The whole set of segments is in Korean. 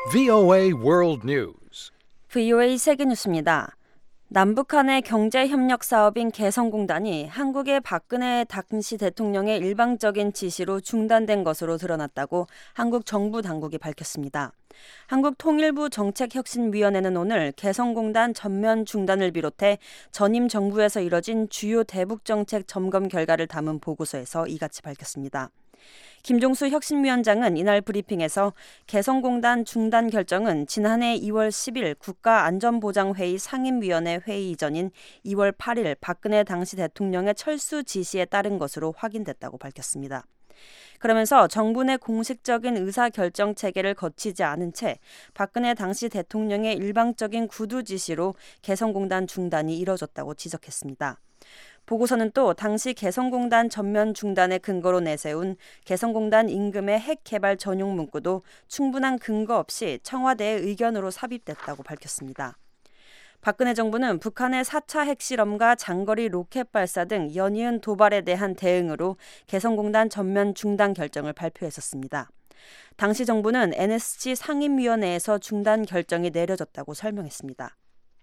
VOA World News. VOA 세계뉴스입니다. 남북한의 경제협력 사업인 개성공단이 한국의 박근혜 당시 대통령의 일방적인 지시로 중단된 것으로 드러났다고 한국 정부 당국이 밝혔습니다. 한국통일부 정책혁신위원회는 오늘 개성공단 전면 중단을 비롯해 전임 정부에서 이뤄진 주요 대북정책 점검 결과를 담은 보고서에서 이같이 밝혔습니다. 김종수 혁신위원장은 이날 브리핑에서 개성공단 중단 결정은 지난해 2월 10일 국가안전보장회의 상임위원회 회의 이전인 2월 8일 박근혜 당시 대통령의 철수 지시에 따른 것으로 확인됐다고 밝혔습니다. 그러면서 정부 내 공식적인 의사결정 체계를 거치지 않은 채 박근혜 당시 대통령의 일방적인 구두 지시로 개성공단 중단이 이뤄졌다고 지적했습니다. 보고서는 또 당시 개성공단 전면 중단의 근거로 내세운 개성공단 임금의 핵 개발 전용 문구도 충분한 근거 없이 청와대의 의견으로 삽입됐다고 밝혔습니다. 박근혜 정부는 북한의 4차 핵실험과 장거리 로켓 발사 등 연이은 도발에 대한 대응으로 개성공단 전면 중단 결정을 발표했었습니다. 당시 정부는 NSC 상임위원회에서 중단 결정이 내려졌다고 설명했습니다.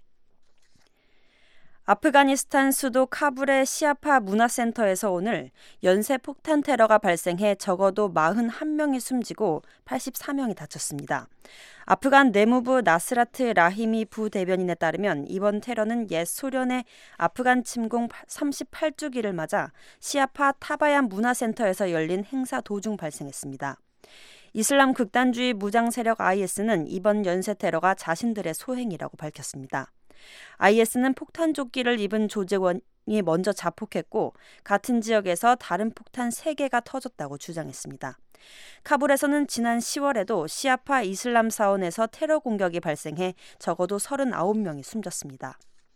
아프가니스탄 수도 카불의 시아파 문화센터에서 오늘 연쇄 폭탄 테러가 발생해 적어도 41명이 숨지고 84명이 다쳤습니다. 아프간 내무부 나스라트 라히미 부대변인에 따르면 이번 테러는 옛 소련의 아프간 침공 38주기를 맞아 시아파 타바얀 문화센터에서 열린 행사 도중 발생했습니다. 이슬람 극단주의 무장 세력 IS는 이번 연쇄 테러가 자신들의 소행이라고 밝혔습니다. IS는 폭탄 조끼를 입은 조직원이 먼저 자폭했고 같은 지역에서 다른 폭탄 3개가 터졌다고 주장했습니다. 카불에서는 지난 10월에도 시아파 이슬람 사원에서 테러 공격이 발생해 적어도 39명이 숨졌습니다.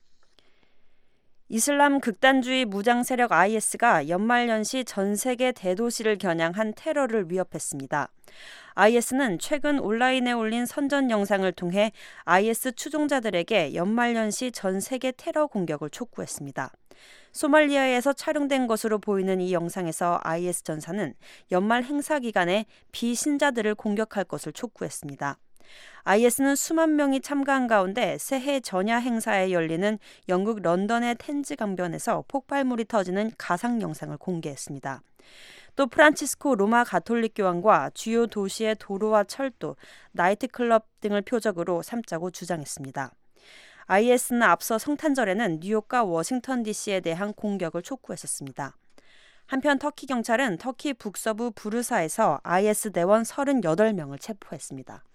이슬람 극단주의 무장 세력 IS가 연말연시 전 세계 대도시를 겨냥한 테러를 위협했습니다. IS는 최근 온라인에 올린 선전 영상을 통해 IS 추종자들에게 연말연시 전 세계 테러 공격을 촉구했습니다. 소말리아에서 촬영된 것으로 보이는 이 영상에서 IS 전사는 연말 행사 기간에 비신자들을 공격할 것을 촉구했습니다. IS는 수만 명이 참가한 가운데 새해 전야 행사에 열리는 영국 런던의 텐즈 강변에서 폭발물이 터지는 가상 영상을 공개했습니다. 또 프란치스코 로마 가톨릭 교황과 주요 도시의 도로와 철도, 나이트클럽 등을 표적으로 삼자고 주장했습니다. IS는 앞서 성탄절에는 뉴욕과 워싱턴 DC에 대한 공격을 촉구했었습니다. 한편 터키 경찰은 터키 북서부 부르사에서 IS 대원 38명을 체포했습니다.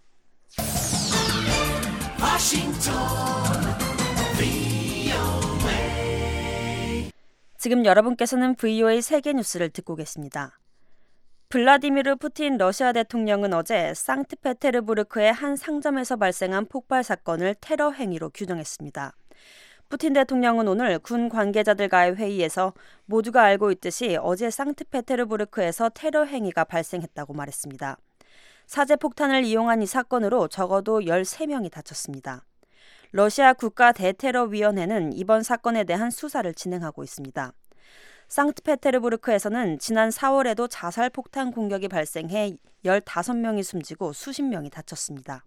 지금 여러분께서는 VOA 세계뉴스를 듣고 계십니다. 블라디미르 푸틴 러시아 대통령은 어제 상트페테르부르크의 한 상점에서 발생한 폭발 사건을 테러 행위로 규정했습니다. 푸틴 대통령은 오늘 군 관계자들과의 회의에서 모두가 알고 있듯이 어제 상트페테르부르크에서 테러 행위가 발생했다고 말했습니다. 사제 폭탄을 이용한 이 사건으로 적어도 13명이 다쳤습니다. 러시아 국가 대테러위원회는 이번 사건에 대한 수사를 진행하고 있습니다. 상트페테르부르크에서는 지난 4월에도 자살 폭탄 공격이 발생해 15명이 숨지고 수십 명이 다쳤습니다.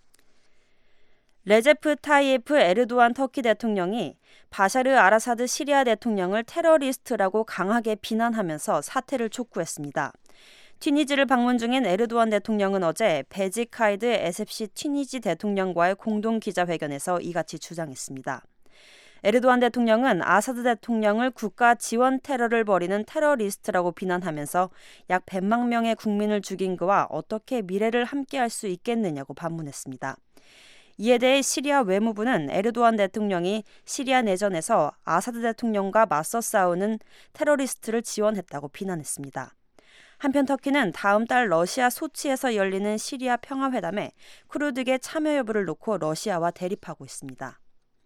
레제프 타이에프 에르도안 터키 대통령이 바샤르 아라사드 시리아 대통령을 테러리스트라고 강하게 비난하면서 사퇴를 촉구했습니다. 튀니지를 방문 중인 에르도안 대통령은 어제 베지 카이드 에셉시 튀니지 대통령과의 공동 기자회견에서 이같이 주장했습니다. 에르도안 대통령은 아사드 대통령을 국가 지원 테러를 벌이는 테러리스트라고 비난하면서 약 100만 명의 국민을 죽인 그와 어떻게 미래를 함께할 수 있겠느냐고 반문했습니다. 이에 대해 시리아 외무부는 에르도안 대통령이 시리아 내전에서 아사드 대통령과 맞서 싸우는 테러리스트를 지원했다고 비난했습니다. 한편 터키는 다음 달 러시아 소치에서 열리는 시리아 평화회담에 쿠르드계 참여 여부를 놓고 러시아와 대립하고 있습니다.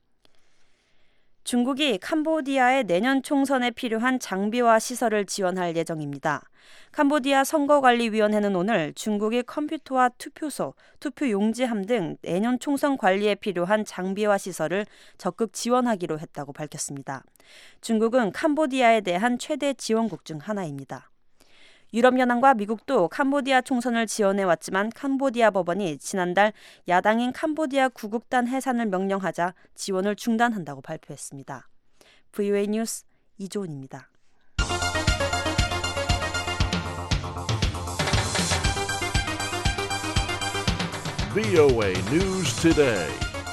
중국이 캄보디아의 내년 총선에 필요한 장비와 시설을 지원할 예정입니다. 캄보디아 선거관리위원회는 오늘 중국이 컴퓨터와 투표소, 투표용지함 등 내년 총선 관리에 필요한 장비와 시설을 적극 지원하기로 했다고 밝혔습니다. 중국은 캄보디아에 대한 최대 지원국 중 하나입니다. 유럽연합과 미국도 캄보디아 총선을 지원해왔지만 캄보디아 법원이 지난달 야당인 캄보디아 구국단 해산을 명령하자 지원을 중단한다고 발표했습니다. VOA 뉴스 이조은입니다. VOA News Today.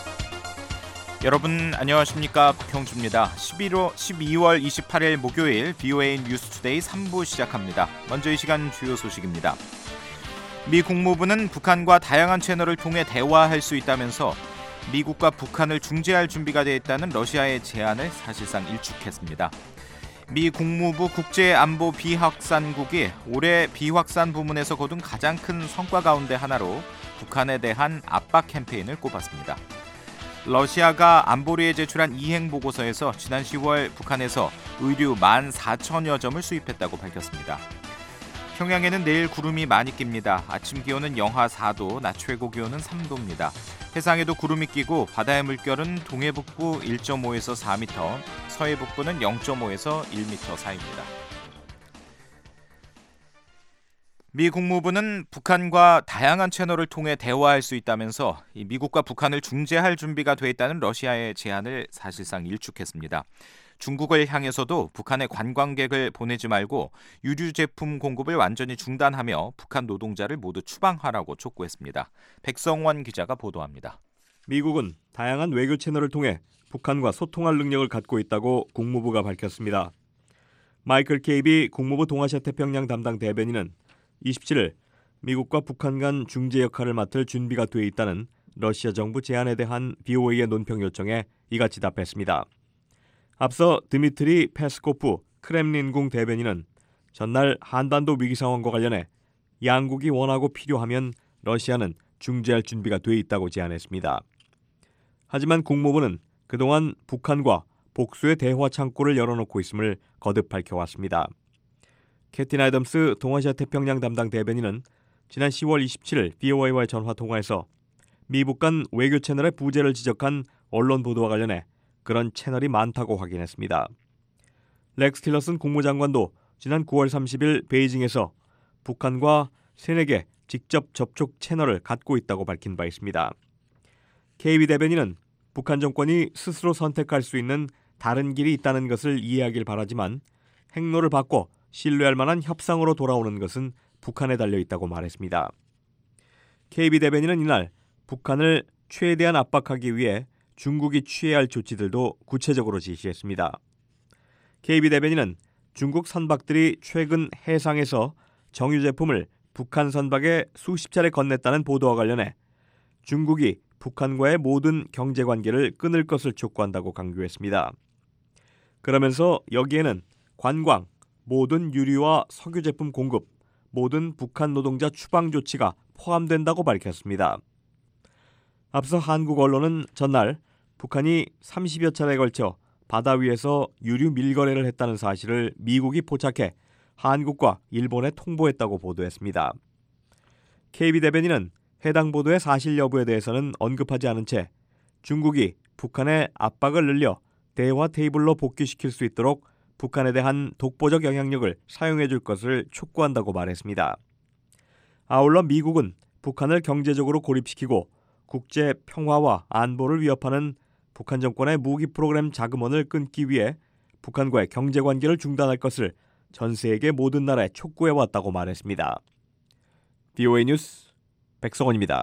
여러분 안녕하십니까? 박형주입니다. 12월 28일 목요일 VOA 뉴스 투데이 3부 시작합니다. 먼저 이 시간 주요 소식입니다. 미 국무부는 북한과 다양한 채널을 통해 대화할 수 있다면서 미국과 북한을 중재할 준비가 되어 있다는 러시아의 제안을 사실상 일축했습니다. 미 국무부 국제안보 비확산국이 올해 비확산 부문에서 거둔 가장 큰 성과 가운데 하나로 북한에 대한 압박 캠페인을 꼽았습니다. 러시아가 안보리에 제출한 이행 보고서에서 지난 10월 북한에서 의류 14,000여 점을 수입했다고 밝혔습니다. 평양에는 내일 구름이 많이 낍니다. 아침 기온은 영하 4도, 낮 최고 기온은 3도입니다. 해상에도 구름이 끼고 바다의 물결은 동해북부 1.5에서 4m, 서해북부는 0.5에서 1m 사이입니다. 미 국무부는 북한과 다양한 채널을 통해 대화할 수 있다면서 미국과 북한을 중재할 준비가 돼 있다는 러시아의 제안을 사실상 일축했습니다. 중국을 향해서도 북한의 관광객을 보내지 말고 유류 제품 공급을 완전히 중단하며 북한 노동자를 모두 추방하라고 촉구했습니다. 백성원 기자가 보도합니다. 미국은 다양한 외교 채널을 통해 북한과 소통할 능력을 갖고 있다고 국무부가 밝혔습니다. 마이클 케이비 국무부 동아시아 태평양 담당 대변인은 27일 미국과 북한 간 중재 역할을 맡을 준비가 돼 있다는 러시아 정부 제안에 대한 BOA의 논평 요청에 이같이 답했습니다. 앞서 드미트리 페스코프 크렘린궁 대변인은 전날 한반도 위기 상황과 관련해 양국이 원하고 필요하면 러시아는 중재할 준비가 돼 있다고 제안했습니다. 하지만 국무부는 그동안 북한과 복수의 대화 창구를 열어놓고 있음을 거듭 밝혀왔습니다. 캐틴 애덤스 동아시아 태평양 담당 대변인은 지난 10월 27일 BOA와의 전화 통화에서 미북 간 외교 채널의 부재를 지적한 언론 보도와 관련해 그런 채널이 많다고 확인했습니다. 렉스 틸러슨 국무장관도 지난 9월 30일 베이징에서 북한과 3-4개 직접 접촉 채널을 갖고 있다고 밝힌 바 있습니다. KB 대변인은 북한 정권이 스스로 선택할 수 있는 다른 길이 있다는 것을 이해하길 바라지만 행로를 바꿔 신뢰할 만한 협상으로 돌아오는 것은 북한에 달려있다고 말했습니다. KB 대변인은 이날 북한을 최대한 압박하기 위해 중국이 취해야 할 조치들도 구체적으로 지시했습니다. KB 대변인은 중국 선박들이 최근 해상에서 정유 제품을 북한 선박에 수십 차례 건넸다는 보도와 관련해 중국이 북한과의 모든 경제관계를 끊을 것을 촉구한다고 강조했습니다. 그러면서 여기에는 관광, 모든 유류와 석유 제품 공급, 모든 북한 노동자 추방 조치가 포함된다고 밝혔습니다. 앞서 한국 언론은 전날 북한이 30여 차례에 걸쳐 바다 위에서 유류 밀거래를 했다는 사실을 미국이 포착해 한국과 일본에 통보했다고 보도했습니다. KB 대변인은 해당 보도의 사실 여부에 대해서는 언급하지 않은 채 중국이 북한의 압박을 늘려 대화 테이블로 복귀시킬 수 있도록 북한에 대한 독보적 영향력을 사용해 줄 것을 촉구한다고 말했습니다. 아울러 미국은 북한을 경제적으로 고립시키고 국제 평화와 안보를 위협하는 북한 정권의 무기 프로그램 자금원을 끊기 위해 북한과의 경제 관계를 중단할 것을 전 세계 모든 나라에 촉구해 왔다고 말했습니다. VOA 뉴스 백성원입니다.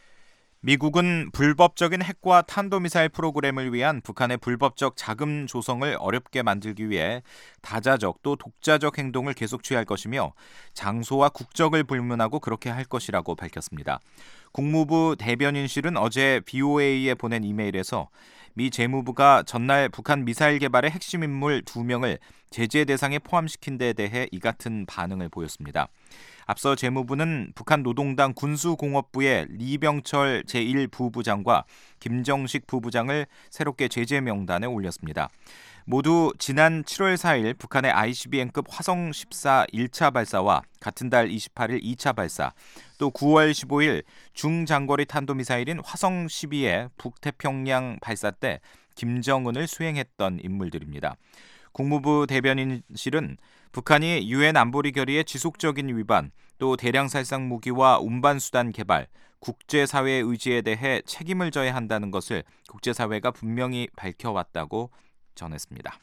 미국은 불법적인 핵과 탄도미사일 프로그램을 위한 북한의 불법적 자금 조성을 어렵게 만들기 위해 다자적 또 독자적 행동을 계속 취할 것이며 장소와 국적을 불문하고 그렇게 할 것이라고 밝혔습니다. 국무부 대변인실은 어제 BOA에 보낸 이메일에서 미 재무부가 전날 북한 미사일 개발의 핵심 인물 2명을 제재 대상에 포함시킨 데 대해 이 같은 반응을 보였습니다. 앞서 재무부는 북한 노동당 군수공업부의 리병철 제1부부장과 김정식 부부장을 새롭게 제재 명단에 올렸습니다. 모두 지난 7월 4일 북한의 ICBM급 화성 14 1차 발사와 같은 달 28일 2차 발사, 또 9월 15일 중장거리 탄도미사일인 화성 12의 북태평양 발사 때 김정은을 수행했던 인물들입니다. 국무부 대변인실은 북한이 유엔 안보리 결의의 지속적인 위반, 또 대량 살상 무기와 운반 수단 개발, 국제사회의 의지에 대해 책임을 져야 한다는 것을 국제사회가 분명히 밝혀왔다고 전했습니다.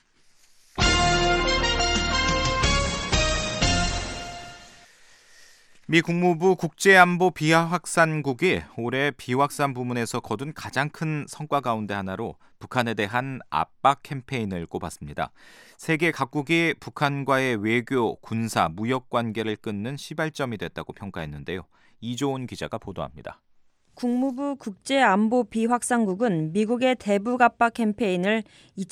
미 국무부 국제안보 비확산국이 올해 비확산 부문에서 거둔 가장 큰 성과 가운데 하나로 북한에 대한 압박 캠페인을 꼽았습니다. 세계 각국이 북한과의 외교, 군사, 무역 관계를 끊는 시발점이 됐다고 평가했는데요. 이조은 기자가 보도합니다. 국무부 국제안보 비확산국은 미국의 대북 압박 캠페인을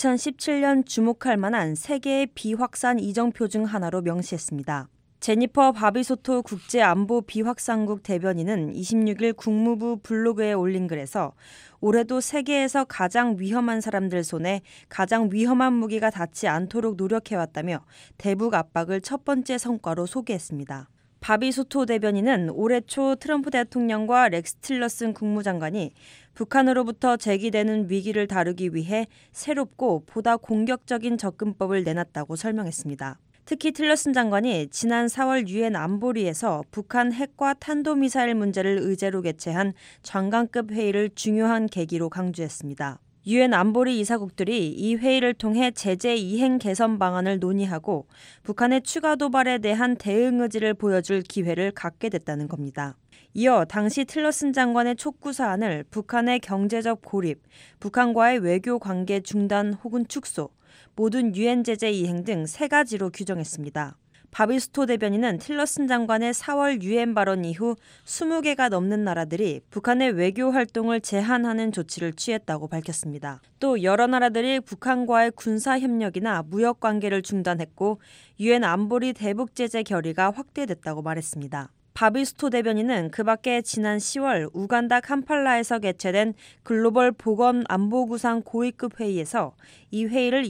2017년 주목할 만한 세계의 비확산 이정표 중 하나로 명시했습니다. 제니퍼 바비소토 국제안보 비확산국 대변인은 26일 국무부 블로그에 올린 글에서 올해도 세계에서 가장 위험한 사람들 손에 가장 위험한 무기가 닿지 않도록 노력해왔다며 대북 압박을 첫 번째 성과로 소개했습니다. 바비소토 대변인은 올해 초 트럼프 대통령과 렉스 틸러슨 국무장관이 북한으로부터 제기되는 위기를 다루기 위해 새롭고 보다 공격적인 접근법을 내놨다고 설명했습니다. 특히 틸러슨 장관이 지난 4월 유엔 안보리에서 북한 핵과 탄도미사일 문제를 의제로 개최한 장관급 회의를 중요한 계기로 강조했습니다. 유엔 안보리 이사국들이 이 회의를 통해 제재 이행 개선 방안을 논의하고 북한의 추가 도발에 대한 대응 의지를 보여줄 기회를 갖게 됐다는 겁니다. 이어 당시 틸러슨 장관의 촉구 사안을 북한의 경제적 고립, 북한과의 외교 관계 중단 혹은 축소, 모든 유엔 제재 이행 등 3가지로 규정했습니다. 바비스토 대변인은 틸러슨 장관의 4월 유엔 발언 이후 20개가 넘는 나라들이 북한의 외교 활동을 제한하는 조치를 취했다고 밝혔습니다. 또 여러 나라들이 북한과의 군사 협력이나 무역 관계를 중단했고 유엔 안보리 대북 제재 결의가 확대됐다고 말했습니다. 바비스토 대변인은 그 밖에 지난 10월 우간다 캄팔라에서 개최된 글로벌 보건 안보구상 고위급 회의에서 이 회의를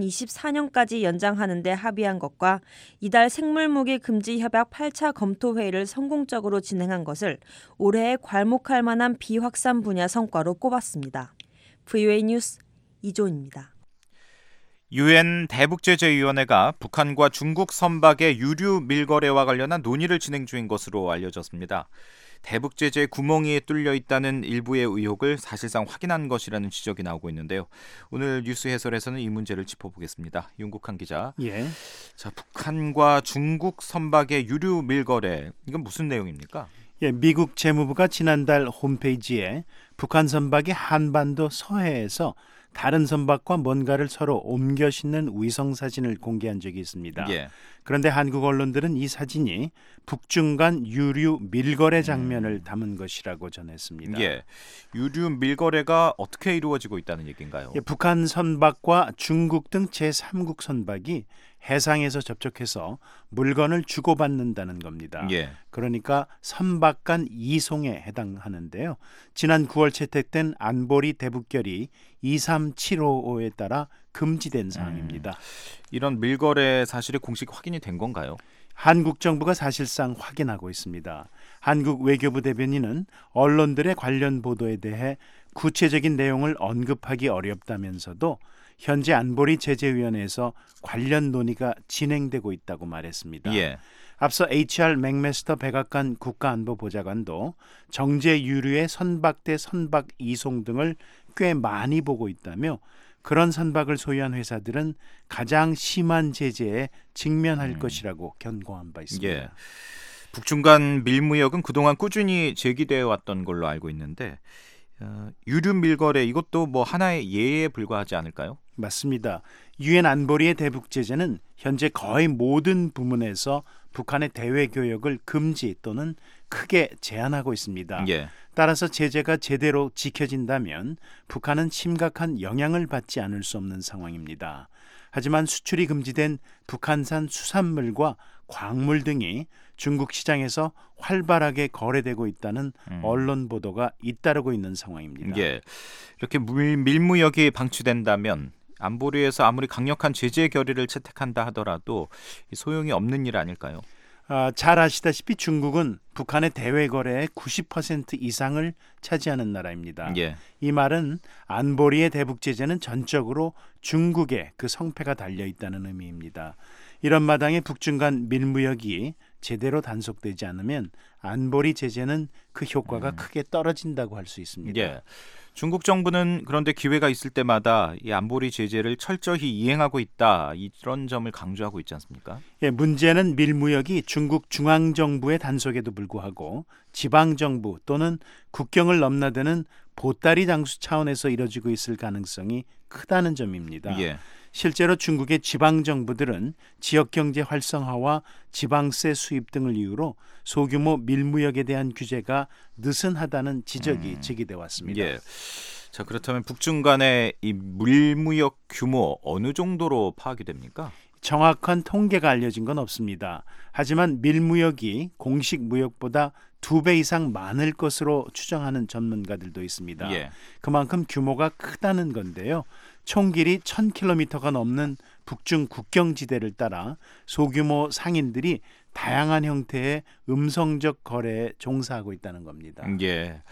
2024년까지 연장하는 데 합의한 것과 이달 생물무기 금지 협약 8차 검토 회의를 성공적으로 진행한 것을 올해에 괄목할 만한 비확산 분야 성과로 꼽았습니다. VOA 뉴스 이조은입니다. 유엔 대북제재위원회가 북한과 중국 선박의 유류 밀거래와 관련한 논의를 진행 중인 것으로 알려졌습니다. 대북제재 구멍이 뚫려 있다는 일부의 의혹을 사실상 확인한 것이라는 지적이 나오고 있는데요. 오늘 뉴스 해설에서는 이 문제를 짚어보겠습니다. 윤국한 기자. 예. 자, 북한과 중국 선박의 유류 밀거래, 이건 무슨 내용입니까? 예, 미국 재무부가 지난달 홈페이지에 북한 선박이 한반도 서해에서 다른 선박과 뭔가를 서로 옮겨 싣는 위성 사진을 공개한 적이 있습니다. 예. 그런데 한국 언론들은 이 사진이 북중 간 유류 밀거래 장면을 담은 것이라고 전했습니다. 예. 유류 밀거래가 어떻게 이루어지고 있다는 얘기인가요? 예, 북한 선박과 중국 등 제3국 선박이 해상에서 접촉해서 물건을 주고받는다는 겁니다. 예. 그러니까 선박 간 이송에 해당하는데요. 지난 9월 채택된 안보리 대북결의 23755에 따라 금지된 사항입니다. 이런 밀거래 사실이 공식 확인이 된 건가요? 한국 정부가 사실상 확인하고 있습니다. 한국 외교부 대변인은 언론들의 관련 보도에 대해 구체적인 내용을 언급하기 어렵다면서도 현재 안보리 제재위원회에서 관련 논의가 진행되고 있다고 말했습니다. 예. 앞서 HR 맥메스터 백악관 국가안보보좌관도 정제 유류의 선박 대 선박 이송 등을 꽤 많이 보고 있다며 그런 선박을 소유한 회사들은 가장 심한 제재에 직면할 것이라고 견고한 바 있습니다. 예. 북중 간 밀무역은 그동안 꾸준히 제기되어 왔던 걸로 알고 있는데 유류 밀거래 이것도 뭐 하나의 예에 불과하지 않을까요? 맞습니다. 유엔 안보리의 대북 제재는 현재 거의 모든 부문에서 북한의 대외 교역을 금지 또는 크게 제한하고 있습니다. 예. 따라서 제재가 제대로 지켜진다면 북한은 심각한 영향을 받지 않을 수 없는 상황입니다. 하지만 수출이 금지된 북한산 수산물과 광물 등이 중국 시장에서 활발하게 거래되고 있다는 언론 보도가 잇따르고 있는 상황입니다. 예. 이렇게 밀무역이 방치된다면 안보리에서 아무리 강력한 제재 결의를 채택한다 하더라도 소용이 없는 일 아닐까요? 잘 아시다시피 중국은 북한의 대외 거래의 90% 이상을 차지하는 나라입니다. 예. 이 말은 안보리의 대북 제재는 전적으로 중국의 그 성패가 달려 있다는 의미입니다. 이런 마당에 북중 간 밀무역이 제대로 단속되지 않으면 안보리 제재는 그 효과가 크게 떨어진다고 할 수 있습니다. 예. 중국 정부는 그런데 기회가 있을 때마다 이 안보리 제재를 철저히 이행하고 있다, 이런 점을 강조하고 있지 않습니까? 예, 문제는 밀무역이 중국 중앙정부의 단속에도 불구하고 지방정부 또는 국경을 넘나드는 보따리 장수 차원에서 이뤄지고 있을 가능성이 크다는 점입니다. 예. 실제로 중국의 지방정부들은 지역경제 활성화와 지방세 수입 등을 이유로 소규모 밀무역에 대한 규제가 느슨하다는 지적이 제기돼 왔습니다. 예. 자, 그렇다면 북중 간의 이 밀무역 규모 어느 정도로 파악이 됩니까? 정확한 통계가 알려진 건 없습니다. 하지만 밀무역이 공식 무역보다 2배 이상 많을 것으로 추정하는 전문가들도 있습니다. 예. 그만큼 규모가 크다는 건데요. 총 길이 1000km가 넘는 북중 국경지대를 따라 소규모 상인들이 다양한 형태의 음성적 거래에 종사하고 있다는 겁니다. 예.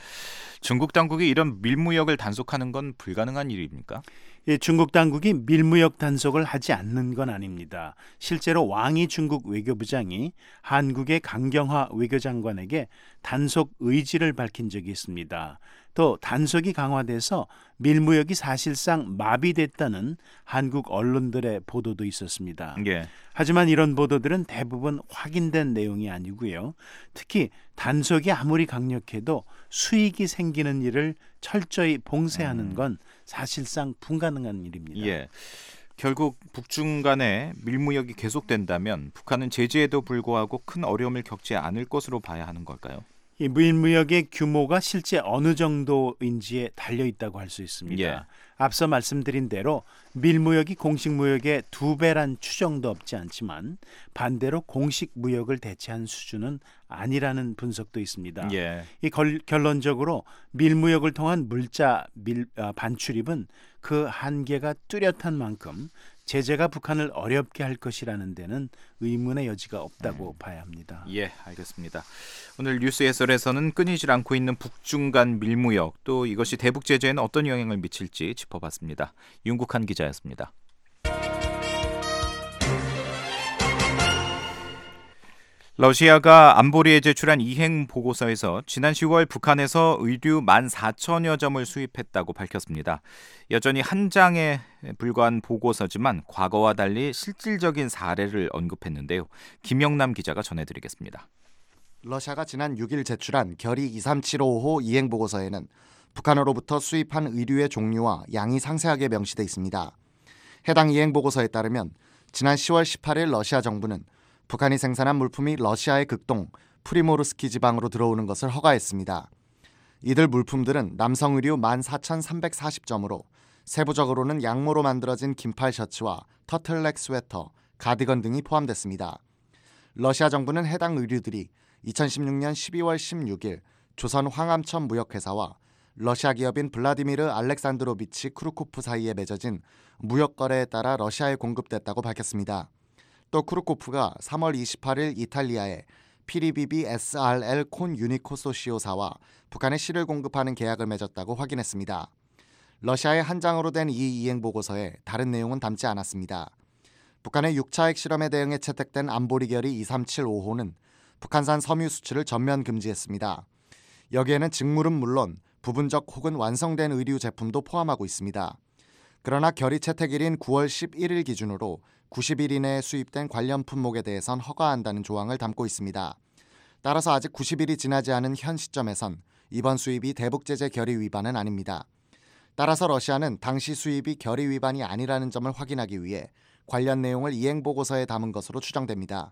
중국 당국이 이런 밀무역을 단속하는 건 불가능한 일입니까? 예, 중국 당국이 밀무역 단속을 하지 않는 건 아닙니다. 실제로 왕이 중국 외교부장이 한국의 강경화 외교장관에게 단속 의지를 밝힌 적이 있습니다. 또 단속이 강화돼서 밀무역이 사실상 마비됐다는 한국 언론들의 보도도 있었습니다. 예. 하지만 이런 보도들은 대부분 확인된 내용이 아니고요. 특히 단속이 아무리 강력해도 수익이 생기는 일을 철저히 봉쇄하는 건 사실상 불가능한 일입니다. 예. 결국 북중 간의 밀무역이 계속된다면 북한은 제재에도 불구하고 큰 어려움을 겪지 않을 것으로 봐야 하는 걸까요? 이 밀무역의 규모가 실제 어느 정도인지에 달려 있다고 할 수 있습니다. 예. 앞서 말씀드린 대로 밀무역이 공식 무역의 2배란 추정도 없지 않지만 반대로 공식 무역을 대체한 수준은 아니라는 분석도 있습니다. 예. 이 결론적으로 밀무역을 통한 물자 반출입은 그 한계가 뚜렷한 만큼 제재가 북한을 어렵게 할 것이라는 데는 의문의 여지가 없다고 봐야 합니다. 예, 알겠습니다. 오늘 뉴스 해설에서는 끊이질 않고 있는 북중 간 밀무역, 또 이것이 대북 제재에는 어떤 영향을 미칠지 짚어봤습니다. 윤국한 기자였습니다. 러시아가 안보리에 제출한 이행 보고서에서 지난 10월 북한에서 의류 14,000여 점을 수입했다고 밝혔습니다. 여전히 한 장에 불과한 보고서지만 과거와 달리 실질적인 사례를 언급했는데요. 김영남 기자가 전해드리겠습니다. 러시아가 지난 6일 제출한 결의 23755호 이행 보고서에는 북한으로부터 수입한 의류의 종류와 양이 상세하게 명시돼 있습니다. 해당 이행 보고서에 따르면 지난 10월 18일 러시아 정부는 북한이 생산한 물품이 러시아의 극동 프리모르스키 지방으로 들어오는 것을 허가했습니다. 이들 물품들은 남성 의류 14,340점으로 세부적으로는 양모로 만들어진 긴팔 셔츠와 터틀넥 스웨터, 가디건 등이 포함됐습니다. 러시아 정부는 해당 의류들이 2016년 12월 16일 조선 황암천 무역회사와 러시아 기업인 블라디미르 알렉산드로비치 크루코프 사이에 맺어진 무역거래에 따라 러시아에 공급됐다고 밝혔습니다. 또 크루코프가 3월 28일 이탈리아의 피리비비 SRL 콘 유니코소시오사와 북한에 실을 공급하는 계약을 맺었다고 확인했습니다. 러시아의 한 장으로 된 이 이행 보고서에 다른 내용은 담지 않았습니다. 북한의 6차 핵실험에 대응해 채택된 안보리 결의 2375호는 북한산 섬유 수출을 전면 금지했습니다. 여기에는 직물은 물론 부분적 혹은 완성된 의류 제품도 포함하고 있습니다. 그러나 결의 채택일인 9월 11일 기준으로 90일 이내에 수입된 관련 품목에 대해선 허가한다는 조항을 담고 있습니다. 따라서 아직 90일이 지나지 않은 현 시점에선 이번 수입이 대북제재 결의 위반은 아닙니다. 따라서 러시아는 당시 수입이 결의 위반이 아니라는 점을 확인하기 위해 관련 내용을 이행보고서에 담은 것으로 추정됩니다.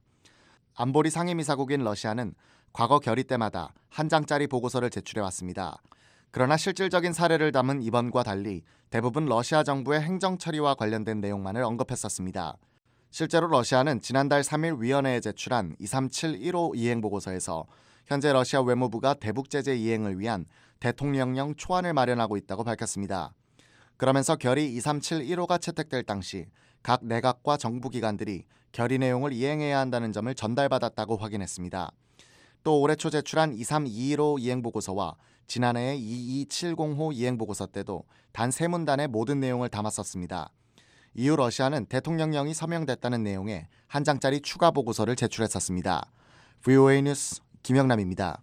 안보리 상임이사국인 러시아는 과거 결의 때마다 한 장짜리 보고서를 제출해왔습니다. 그러나 실질적인 사례를 담은 이번과 달리 대부분 러시아 정부의 행정 처리와 관련된 내용만을 언급했었습니다. 실제로 러시아는 지난달 3일 위원회에 제출한 23715 이행 보고서에서 현재 러시아 외무부가 대북 제재 이행을 위한 대통령령 초안을 마련하고 있다고 밝혔습니다. 그러면서 결의 23715가 채택될 당시 각 내각과 정부 기관들이 결의 내용을 이행해야 한다는 점을 전달받았다고 확인했습니다. 또 올해 초 제출한 23215 이행보고서와 지난해의 2270호 이행보고서 때도 단 3문단의 모든 내용을 담았었습니다. 이후 러시아는 대통령령이 서명됐다는 내용의 한 장짜리 추가 보고서를 제출했었습니다. VOA 뉴스 김영남입니다.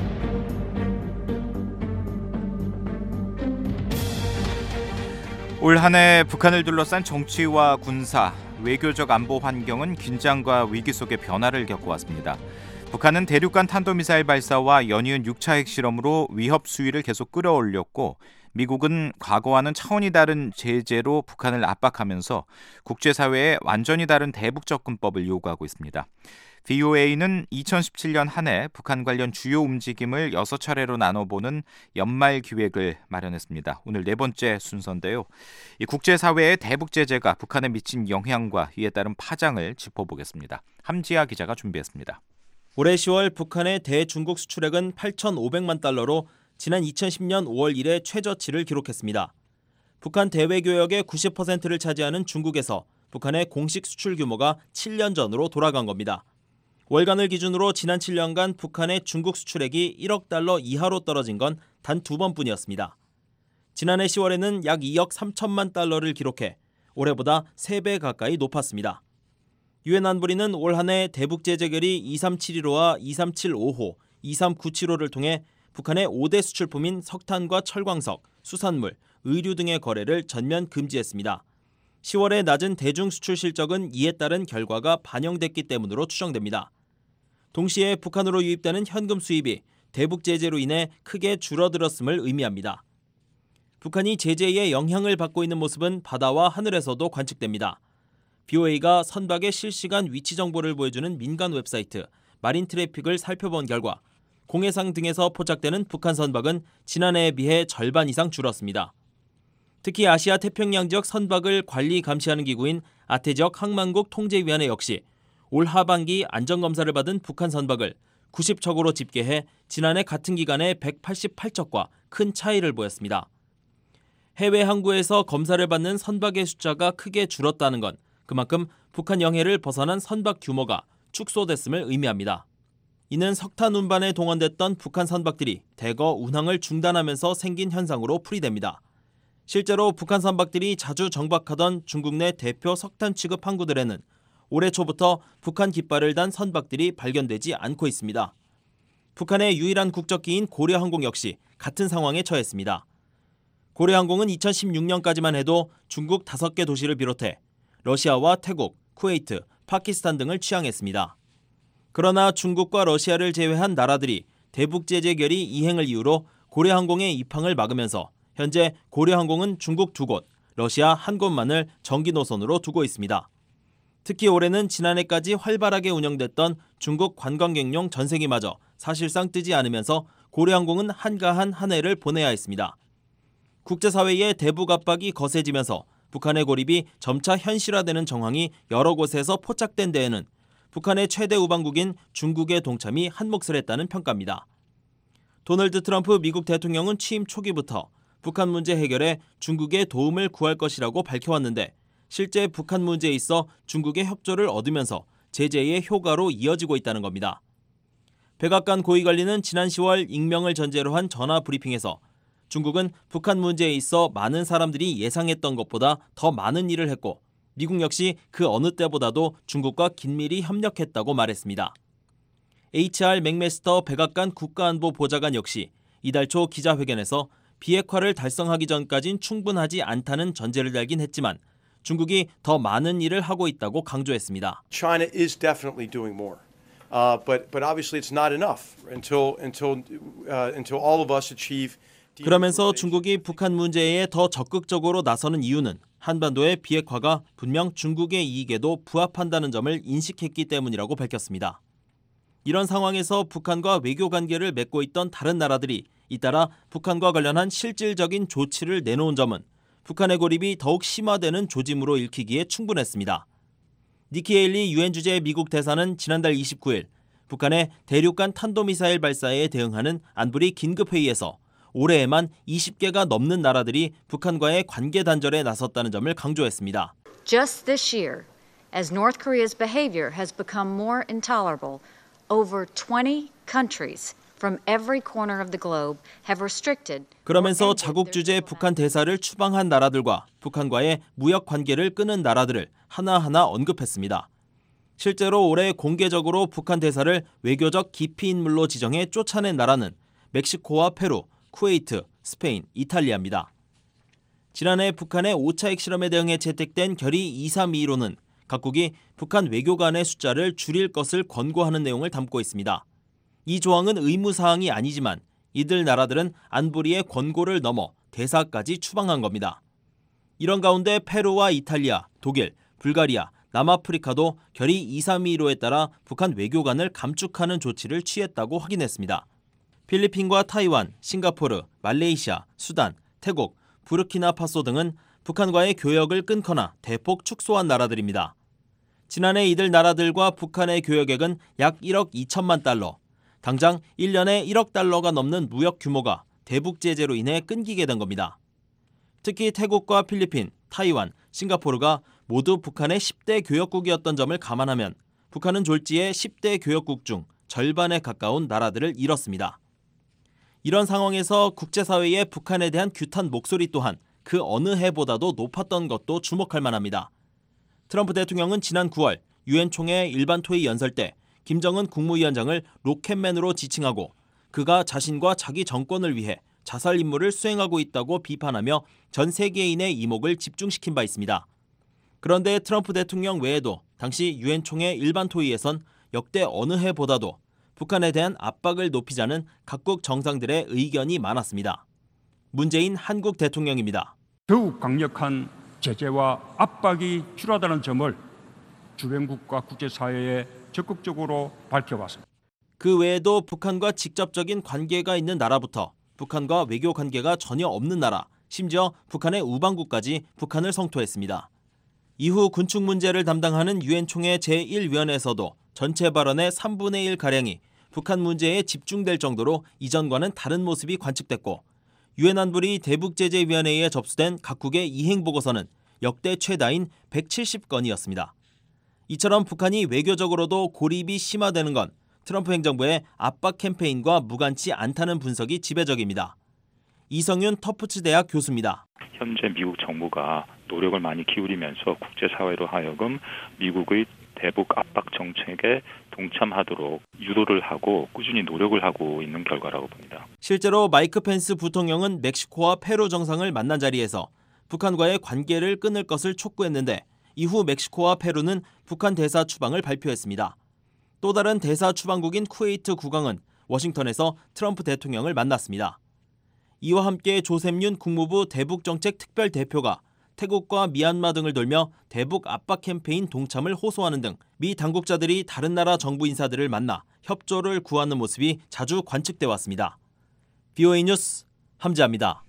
올 한 해 북한을 둘러싼 정치와 군사, 외교적 안보 환경은 긴장과 위기 속의 변화를 겪어왔습니다. 북한은 대륙간 탄도미사일 발사와 연이은 6차 핵실험으로 위협 수위를 계속 끌어올렸고 미국은 과거와는 차원이 다른 제재로 북한을 압박하면서 국제사회에 완전히 다른 대북 접근법을 요구하고 있습니다. VOA는 2017년 한 해 북한 관련 주요 움직임을 6차례로 나눠보는 연말 기획을 마련했습니다. 오늘 네 번째 순서인데요. 이 국제사회의 대북 제재가 북한에 미친 영향과 이에 따른 파장을 짚어보겠습니다. 함지아 기자가 준비했습니다. 올해 10월 북한의 대중국 수출액은 8,500만 달러로 지난 2010년 5월 이래 최저치를 기록했습니다. 북한 대외교역의 90%를 차지하는 중국에서 북한의 공식 수출 규모가 7년 전으로 돌아간 겁니다. 월간을 기준으로 지난 7년간 북한의 중국 수출액이 1억 달러 이하로 떨어진 건 단 2번뿐이었습니다. 지난해 10월에는 약 2억 3천만 달러를 기록해 올해보다 3배 가까이 높았습니다. 유엔 안보리는 올 한 해 대북 제재 결의 23715와 23755, 23975를 통해 북한의 5대 수출품인 석탄과 철광석, 수산물, 의류 등의 거래를 전면 금지했습니다. 10월의 낮은 대중 수출 실적은 이에 따른 결과가 반영됐기 때문으로 추정됩니다. 동시에 북한으로 유입되는 현금 수입이 대북 제재로 인해 크게 줄어들었음을 의미합니다. 북한이 제재의 영향을 받고 있는 모습은 바다와 하늘에서도 관측됩니다. BOA가 선박의 실시간 위치 정보를 보여주는 민간 웹사이트 마린 트래픽을 살펴본 결과 공해상 등에서 포착되는 북한 선박은 지난해에 비해 절반 이상 줄었습니다. 특히 아시아 태평양 지역 선박을 관리 감시하는 기구인 아태지역 항만국 통제위원회 역시 올 하반기 안전검사를 받은 북한 선박을 90척으로 집계해 지난해 같은 기간에 188척과 큰 차이를 보였습니다. 해외 항구에서 검사를 받는 선박의 숫자가 크게 줄었다는 건 그만큼 북한 영해를 벗어난 선박 규모가 축소됐음을 의미합니다. 이는 석탄 운반에 동원됐던 북한 선박들이 대거 운항을 중단하면서 생긴 현상으로 풀이됩니다. 실제로 북한 선박들이 자주 정박하던 중국 내 대표 석탄 취급 항구들에는 올해 초부터 북한 깃발을 단 선박들이 발견되지 않고 있습니다. 북한의 유일한 국적기인 고려항공 역시 같은 상황에 처했습니다. 고려항공은 2016년까지만 해도 중국 5개 도시를 비롯해 러시아와 태국, 쿠웨이트, 파키스탄 등을 취항했습니다. 그러나 중국과 러시아를 제외한 나라들이 대북 제재 결의 이행을 이유로 고려항공의 입항을 막으면서 현재 고려항공은 중국 2곳, 러시아 1곳만을 정기 노선으로 두고 있습니다. 특히 올해는 지난해까지 활발하게 운영됐던 중국 관광객용 전세기마저 사실상 뜨지 않으면서 고려항공은 한가한 한 해를 보내야 했습니다. 국제사회의 대북 압박이 거세지면서 북한의 고립이 점차 현실화되는 정황이 여러 곳에서 포착된 데에는 북한의 최대 우방국인 중국의 동참이 한몫을 했다는 평가입니다. 도널드 트럼프 미국 대통령은 취임 초기부터 북한 문제 해결에 중국의 도움을 구할 것이라고 밝혀왔는데 실제 북한 문제에 있어 중국의 협조를 얻으면서 제재의 효과로 이어지고 있다는 겁니다. 백악관 고위관리는 지난 10월 익명을 전제로 한 전화 브리핑에서 중국은 북한 문제에 있어 많은 사람들이 예상했던 것보다 더 많은 일을 했고 미국 역시 그 어느 때보다도 중국과 긴밀히 협력했다고 말했습니다. HR 맥메스터 백악관 국가안보 보좌관 역시 이달 초 기자회견에서 비핵화를 달성하기 전까진 충분하지 않다는 전제를 달긴 했지만 중국이 더 많은 일을 하고 있다고 강조했습니다. China is definitely doing more, but obviously it's not enough until all of us achieve. 그러면서 중국이 북한 문제에 더 적극적으로 나서는 이유는 한반도의 비핵화가 분명 중국의 이익에도 부합한다는 점을 인식했기 때문이라고 밝혔습니다. 이런 상황에서 북한과 외교 관계를 맺고 있던 다른 나라들이 잇따라 북한과 관련한 실질적인 조치를 내놓은 점은 북한의 고립이 더욱 심화되는 조짐으로 읽히기에 충분했습니다. 니키 헤일리 유엔 주재 미국 대사는 지난달 29일 북한의 대륙간 탄도미사일 발사에 대응하는 안보리 긴급회의에서 올해에만 20개가 넘는 나라들이 북한과의 관계 단절에 나섰다는 점을 강조했습니다. Just this year, As North Korea's behavior has become more intolerable, over 20 countries from every corner of the globe have restricted. 그러면서 자국 주재 북한 대사를 추방한 나라들과 북한과의 무역 관계를 끊은 나라들을 하나하나 언급했습니다. 실제로 올해 공개적으로 북한 대사를 외교적 기피 인물로 지정해 쫓아낸 나라는 멕시코와 페루, 쿠웨이트, 스페인, 이탈리아입니다. 지난해 북한의 5차 핵실험에 대응해 채택된 결의 2322로는 각국이 북한 외교관의 숫자를 줄일 것을 권고하는 내용을 담고 있습니다. 이 조항은 의무사항이 아니지만 이들 나라들은 안보리의 권고를 넘어 대사까지 추방한 겁니다. 이런 가운데 페루와 이탈리아, 독일, 불가리아, 남아프리카도 결의 2322로에 따라 북한 외교관을 감축하는 조치를 취했다고 확인했습니다. 필리핀과 타이완, 싱가포르, 말레이시아, 수단, 태국, 부르키나파소 등은 북한과의 교역을 끊거나 대폭 축소한 나라들입니다. 지난해 이들 나라들과 북한의 교역액은 약 1억 2천만 달러, 당장 1년에 1억 달러가 넘는 무역 규모가 대북 제재로 인해 끊기게 된 겁니다. 특히 태국과 필리핀, 타이완, 싱가포르가 모두 북한의 10대 교역국이었던 점을 감안하면 북한은 졸지에 10대 교역국 중 절반에 가까운 나라들을 잃었습니다. 이런 상황에서 국제사회의 북한에 대한 규탄 목소리 또한 그 어느 해보다도 높았던 것도 주목할 만합니다. 트럼프 대통령은 지난 9월 유엔 총회 일반 토의 연설 때 김정은 국무위원장을 로켓맨으로 지칭하고 그가 자신과 자기 정권을 위해 자살 임무를 수행하고 있다고 비판하며 전 세계인의 이목을 집중시킨 바 있습니다. 그런데 트럼프 대통령 외에도 당시 유엔 총회 일반 토의에선 역대 어느 해보다도 북한에 대한 압박을 높이자는 각국 정상들의 의견이 많았습니다. 문재인 한국 대통령입니다. 더욱 강력한 제재와 압박이 필요하다는 점을 주변국과 국제사회에 적극적으로 밝혀왔습니다. 그 외에도 북한과 직접적인 관계가 있는 나라부터 북한과 외교 관계가 전혀 없는 나라, 심지어 북한의 우방국까지 북한을 성토했습니다. 이후 군축 문제를 담당하는 유엔 총회 제1위원회에서도 전체 발언의 3분의 1가량이 북한 문제에 집중될 정도로 이전과는 다른 모습이 관측됐고 유엔 안보리 대북제재위원회에 접수된 각국의 이행보고서는 역대 최다인 170건이었습니다. 이처럼 북한이 외교적으로도 고립이 심화되는 건 트럼프 행정부의 압박 캠페인과 무관치 않다는 분석이 지배적입니다. 이성윤 터프츠 대학 교수입니다. 현재 미국 정부가 노력을 많이 기울이면서 국제사회로 하여금 미국의 대북 압박 정책에 동참하도록 유도를 하고 꾸준히 노력을 하고 있는 결과라고 봅니다. 실제로 마이크 펜스 부통령은 멕시코와 페루 정상을 만난 자리에서 북한과의 관계를 끊을 것을 촉구했는데 이후 멕시코와 페루는 북한 대사 추방을 발표했습니다. 또 다른 대사 추방국인 쿠웨이트 국왕은 워싱턴에서 트럼프 대통령을 만났습니다. 이와 함께 조셉윤 국무부 대북정책 특별대표가 태국과 미얀마 등을 돌며 대북 압박 캠페인 동참을 호소하는 등 미 당국자들이 다른 나라 정부 인사들을 만나 협조를 구하는 모습이 자주 관측돼 왔습니다. BOA 뉴스 함지아입니다.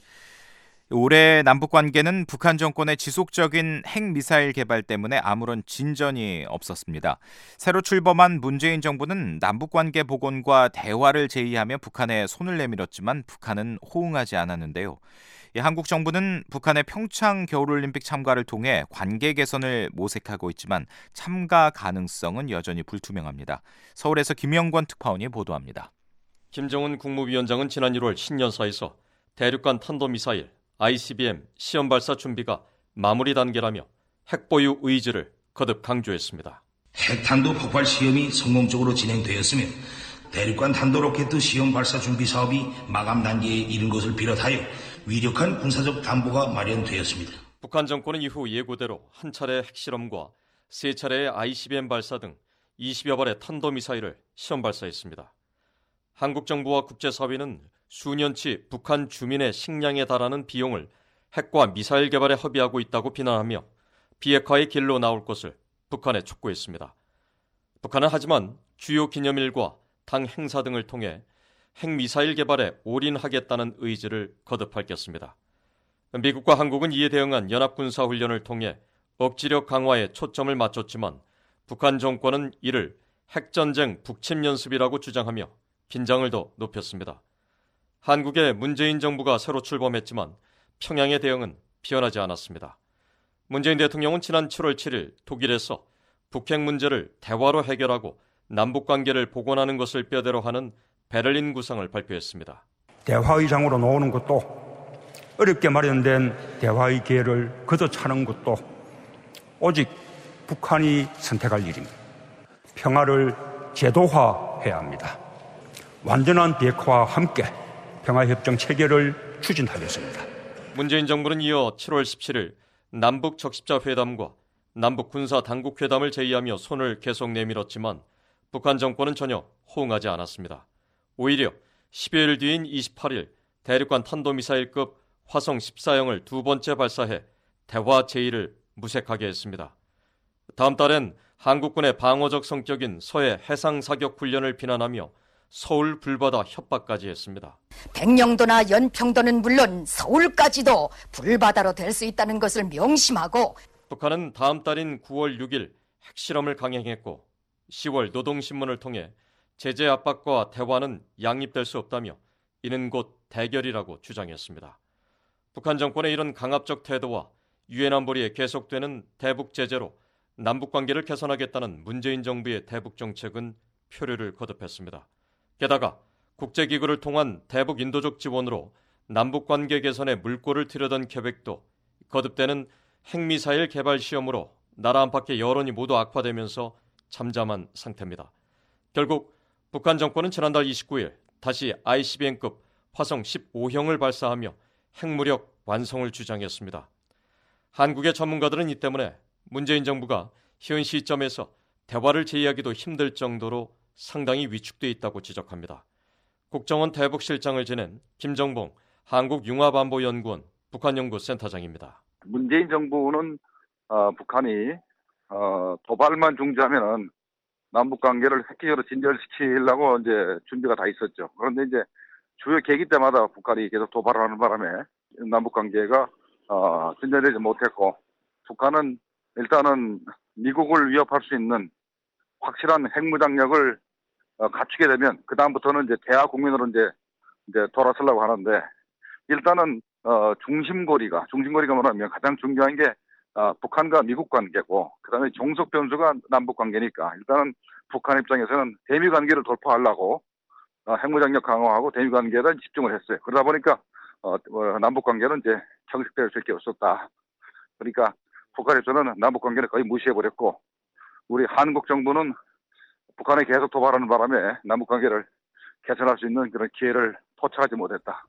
올해 남북 관계는 북한 정권의 지속적인 핵미사일 개발 때문에 아무런 진전이 없었습니다. 새로 출범한 문재인 정부는 남북 관계 복원과 대화를 제의하며 북한에 손을 내밀었지만 북한은 호응하지 않았는데요. 한국 정부는 북한의 평창 겨울올림픽 참가를 통해 관계 개선을 모색하고 있지만 참가 가능성은 여전히 불투명합니다. 서울에서 김영권 특파원이 보도합니다. 김정은 국무위원장은 지난 1월 신년사에서 대륙간 탄도미사일 ICBM 시험 발사 준비가 마무리 단계라며 핵보유 의지를 거듭 강조했습니다. 핵탄도 폭발 시험이 성공적으로 진행되었으며 대륙간 탄도로켓 시험 발사 준비 사업이 마감 단계에 이른 것을 비롯하여 위력한 군사적 담보가 마련되었습니다. 북한 정권은 이후 예고대로 한 차례 핵실험과 3차례의 ICBM 발사 등 20여 발의 탄도미사일을 시험 발사했습니다. 한국 정부와 국제사회는 수년치 북한 주민의 식량에 달하는 비용을 핵과 미사일 개발에 허비하고 있다고 비난하며 비핵화의 길로 나올 것을 북한에 촉구했습니다. 북한은 하지만 주요 기념일과 당 행사 등을 통해 핵미사일 개발에 올인하겠다는 의지를 거듭 밝혔습니다. 미국과 한국은 이에 대응한 연합군사훈련을 통해 억지력 강화에 초점을 맞췄지만 북한 정권은 이를 핵전쟁 북침 연습이라고 주장하며 긴장을 더 높였습니다. 한국의 문재인 정부가 새로 출범했지만 평양의 대응은 변하지 않았습니다. 문재인 대통령은 지난 7월 7일 독일에서 북핵 문제를 대화로 해결하고 남북관계를 복원하는 것을 뼈대로 하는 베를린 구상을 발표했습니다. 대화의 장으로 나오는 것도 어렵게 마련된 대화의 기회를 걷어차는 것도 오직 북한이 선택할 일입니다. 평화를 제도화해야 합니다. 완전한 비핵화와 함께 평화협정 체결을 추진하겠습니다. 문재인 정부는 이어 7월 17일 남북 적십자 회담과 남북 군사 당국 회담을 제의하며 손을 계속 내밀었지만 북한 정권은 전혀 호응하지 않았습니다. 오히려 10여일 뒤인 28일 대륙간 탄도미사일급 화성 14형을 두 번째 발사해 대화 제의를 무색하게 했습니다. 다음 달엔 한국군의 방어적 성격인 서해 해상 사격 훈련을 비난하며 서울 불바다 협박까지 했습니다. 백령도나 연평도는 물론 서울까지도 불바다로 될 수 있다는 것을 명심하고 북한은 다음 달인 9월 6일 핵실험을 강행했고 10월 노동신문을 통해 제재 압박과 대화는 양립될 수 없다며 이는 곧 대결이라고 주장했습니다. 북한 정권의 이런 강압적 태도와 유엔 안보리에 계속되는 대북 제재로 남북관계를 개선하겠다는 문재인 정부의 대북 정책은 표류를 거듭했습니다. 게다가 국제기구를 통한 대북 인도적 지원으로 남북관계 개선에 물꼬를 트려던 계획도 거듭되는 핵미사일 개발 시험으로 나라 안팎의 여론이 모두 악화되면서 잠잠한 상태입니다. 결국 북한 정권은 지난달 29일 다시 ICBM급 화성 15형을 발사하며 핵무력 완성을 주장했습니다. 한국의 전문가들은 이 때문에 문재인 정부가 현 시점에서 대화를 제의하기도 힘들 정도로 상당히 위축돼 있다고 지적합니다. 국정원 대북실장을 지낸 김정봉 한국융합안보연구원 북한연구센터장입니다. 문재인 정부는 북한이 도발만 중지하면은 남북 관계를 획기적으로 진전시키려고 이제 준비가 다 있었죠. 그런데 이제 주요 계기 때마다 북한이 계속 도발을 하는 바람에 남북 관계가 진전되지 못했고, 북한은 일단은 미국을 위협할 수 있는 확실한 핵무장력을 갖추게 되면 그 다음부터는 이제 대화 국면으로 이제 돌아서려고 하는데, 일단은 중심고리가 뭐냐면 가장 중요한 게 북한과 미국 관계고, 그다음에 종속 변수가 남북 관계니까 일단은 북한 입장에서는 대미 관계를 돌파하려고 핵무장력 강화하고 대미 관계에 집중을 했어요. 그러다 보니까 남북 관계는 이제 경색될 수밖에 없었다. 그러니까 북한에서는 남북 관계를 거의 무시해 버렸고, 우리 한국 정부는 북한에 계속 도발하는 바람에 남북 관계를 개선할 수 있는 그런 기회를 포착하지 못했다.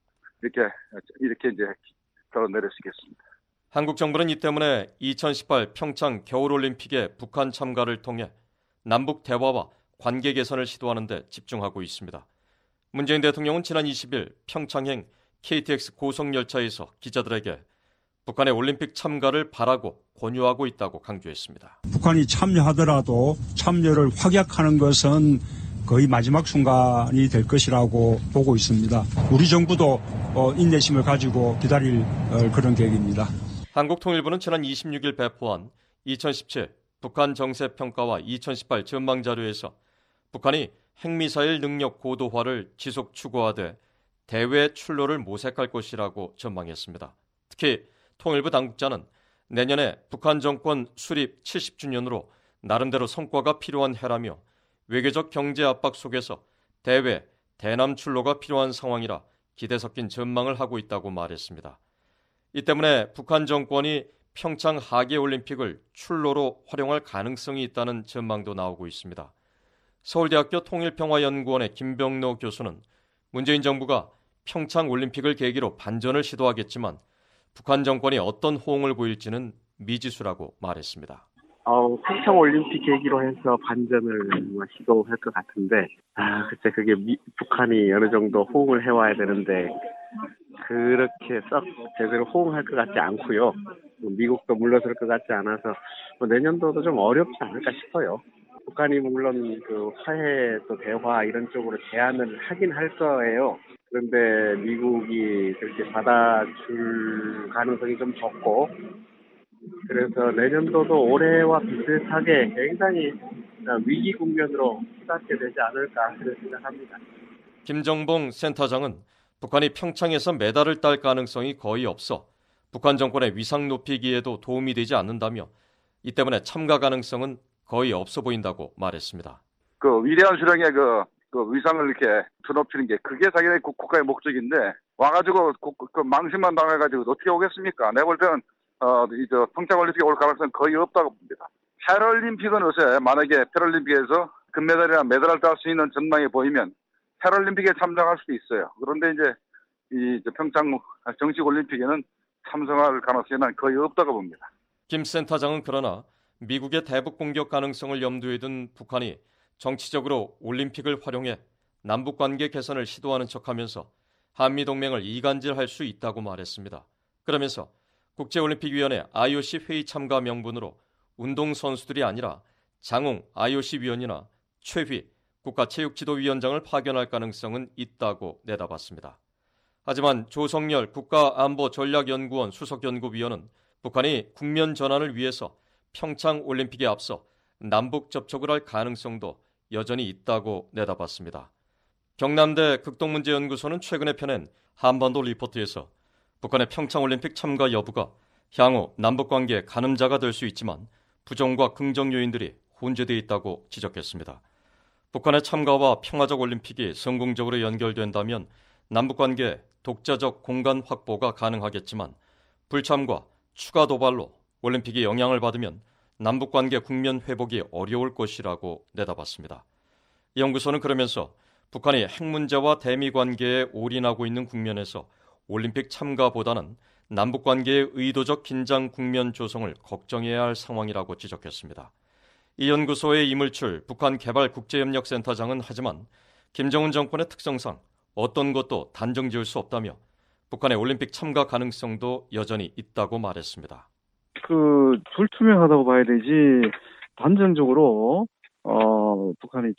이렇게 이제 결론 내릴 수 있겠습니다. 한국 정부는 이 때문에 2018 평창 겨울올림픽의 북한 참가를 통해 남북 대화와 관계 개선을 시도하는 데 집중하고 있습니다. 문재인 대통령은 지난 20일 평창행 KTX 고속열차에서 기자들에게 북한의 올림픽 참가를 바라고 권유하고 있다고 강조했습니다. 북한이 참여하더라도 참여를 확약하는 것은 거의 마지막 순간이 될 것이라고 보고 있습니다. 우리 정부도 인내심을 가지고 기다릴 그런 계획입니다. 한국통일부는 지난 26일 배포한 2017 북한 정세평가와 2018 전망자료에서 북한이 핵미사일 능력 고도화를 지속 추구하되 대외 출로를 모색할 것이라고 전망했습니다. 특히 통일부 당국자는 내년에 북한 정권 수립 70주년으로 나름대로 성과가 필요한 해라며 외교적 경제 압박 속에서 대외, 대남 출로가 필요한 상황이라 기대 섞인 전망을 하고 있다고 말했습니다. 이 때문에 북한 정권이 평창 하계올림픽을 출로로 활용할 가능성이 있다는 전망도 나오고 있습니다. 서울대학교 통일평화연구원의 김병로 교수는 문재인 정부가 평창 올림픽을 계기로 반전을 시도하겠지만 북한 정권이 어떤 호응을 보일지는 미지수라고 말했습니다. 평창 올림픽 계기로 해서 반전을 시도할 것 같은데, 글쎄 그게 북한이 어느 정도 호응을 해와야 되는데 그렇게 썩 제대로 호응할 것 같지 않고요. 미국도 물러설 것 같지 않아서 내년도도 좀 어렵지 않을까 싶어요. 북한이 물론 그 화해 또 대화 이런 쪽으로 제안을 하긴 할 거예요. 그런데 미국이 그렇게 받아줄 가능성이 좀 적고, 그래서 내년도도 올해와 비슷하게 굉장히 위기 국면으로 치닫게 되지 않을까 그런 생각합니다. 김정봉 센터장은 북한이 평창에서 메달을 딸 가능성이 거의 없어 북한 정권의 위상 높이기에도 도움이 되지 않는다며 이 때문에 참가 가능성은 거의 없어 보인다고 말했습니다. 그 위대한 수령의 그 위상을 이렇게 드높이는 게 그게 자기네 국가의 목적인데 와가지고 그 망신만 당해가지고 어떻게 오겠습니까? 내가 볼 때는 평창올림픽에 올 가능성은 거의 없다고 봅니다. 패럴림픽은 요새 만약에 패럴림픽에서 금메달이나 메달을 딸 수 있는 전망이 보이면 패럴림픽에 참석할 수도 있어요. 그런데 이제 이 평창 정식올림픽에는 참석할 가능성이 난 거의 없다고 봅니다. 김 센터장은 그러나 미국의 대북 공격 가능성을 염두에 둔 북한이 정치적으로 올림픽을 활용해 남북관계 개선을 시도하는 척하면서 한미동맹을 이간질할 수 있다고 말했습니다. 그러면서 국제올림픽위원회 IOC 회의 참가 명분으로 운동선수들이 아니라 장웅 IOC 위원이나 최휘 국가체육지도위원장을 파견할 가능성은 있다고 내다봤습니다. 하지만 조성열 국가안보전략연구원 수석연구위원은 북한이 국면 전환을 위해서 평창올림픽에 앞서 남북 접촉을 할 가능성도 여전히 있다고 내다봤습니다. 경남대 극동문제연구소는 최근에 펴낸 한반도 리포트에서 북한의 평창올림픽 참가 여부가 향후 남북관계의 가늠자가 될 수 있지만 부정과 긍정 요인들이 혼재되어 있다고 지적했습니다. 북한의 참가와 평화적 올림픽이 성공적으로 연결된다면 남북관계의 독자적 공간 확보가 가능하겠지만 불참과 추가 도발로 올림픽이 영향을 받으면 남북관계 국면 회복이 어려울 것이라고 내다봤습니다. 이 연구소는 그러면서 북한이 핵 문제와 대미 관계에 올인하고 있는 국면에서 올림픽 참가보다는 남북관계의 의도적 긴장 국면 조성을 걱정해야 할 상황이라고 지적했습니다. 이 연구소의 이물출 북한개발국제협력센터장은 하지만 김정은 정권의 특성상 어떤 것도 단정 지을 수 없다며 북한의 올림픽 참가 가능성도 여전히 있다고 말했습니다. 불투명하다고 봐야 되지 단정적으로 북한이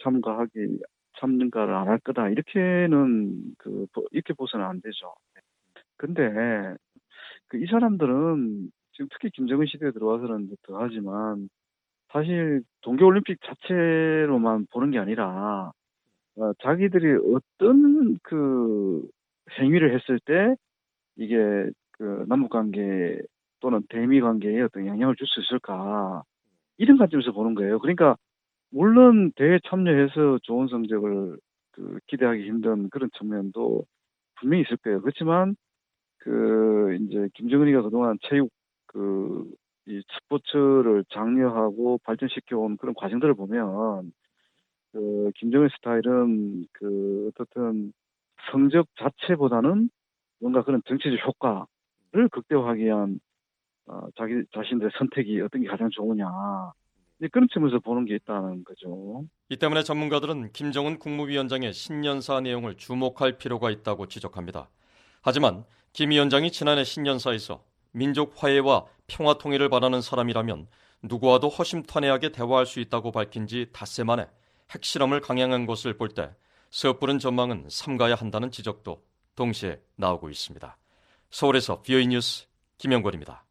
참가를 안 할 거다 이렇게는 이렇게 보서는 안 되죠. 근데 이 사람들은 지금 특히 김정은 시대에 들어와서는 더하지만 사실 동계올림픽 자체로만 보는 게 아니라 자기들이 어떤 행위를 했을 때 이게 남북관계 또는 대미관계에 어떤 영향을 줄 수 있을까 이런 관점에서 보는 거예요. 그러니까 물론 대회에 참여해서 좋은 성적을 기대하기 힘든 그런 측면도 분명히 있을 거예요. 그렇지만 이제 김정은이가 그동안 체육 이 스포츠를 장려하고 발전시켜온 그런 과정들을 보면 김정은 스타일은 어떻든 성적 자체보다는 뭔가 그런 정치적 효과를 극대화하기 위한 자기 자신들의 선택이 어떤 게 가장 좋으냐 그런 측면에서 보는 게 있다는 거죠. 이 때문에 전문가들은 김정은 국무위원장의 신년사 내용을 주목할 필요가 있다고 지적합니다. 하지만 김 위원장이 지난해 신년사에서 민족 화해와 평화 통일을 바라는 사람이라면 누구와도 허심탄회하게 대화할 수 있다고 밝힌 지 닷새 만에 핵실험을 강행한 것을 볼 때 섣부른 전망은 삼가야 한다는 지적도 동시에 나오고 있습니다. 서울에서 VOA 뉴스 김영권입니다.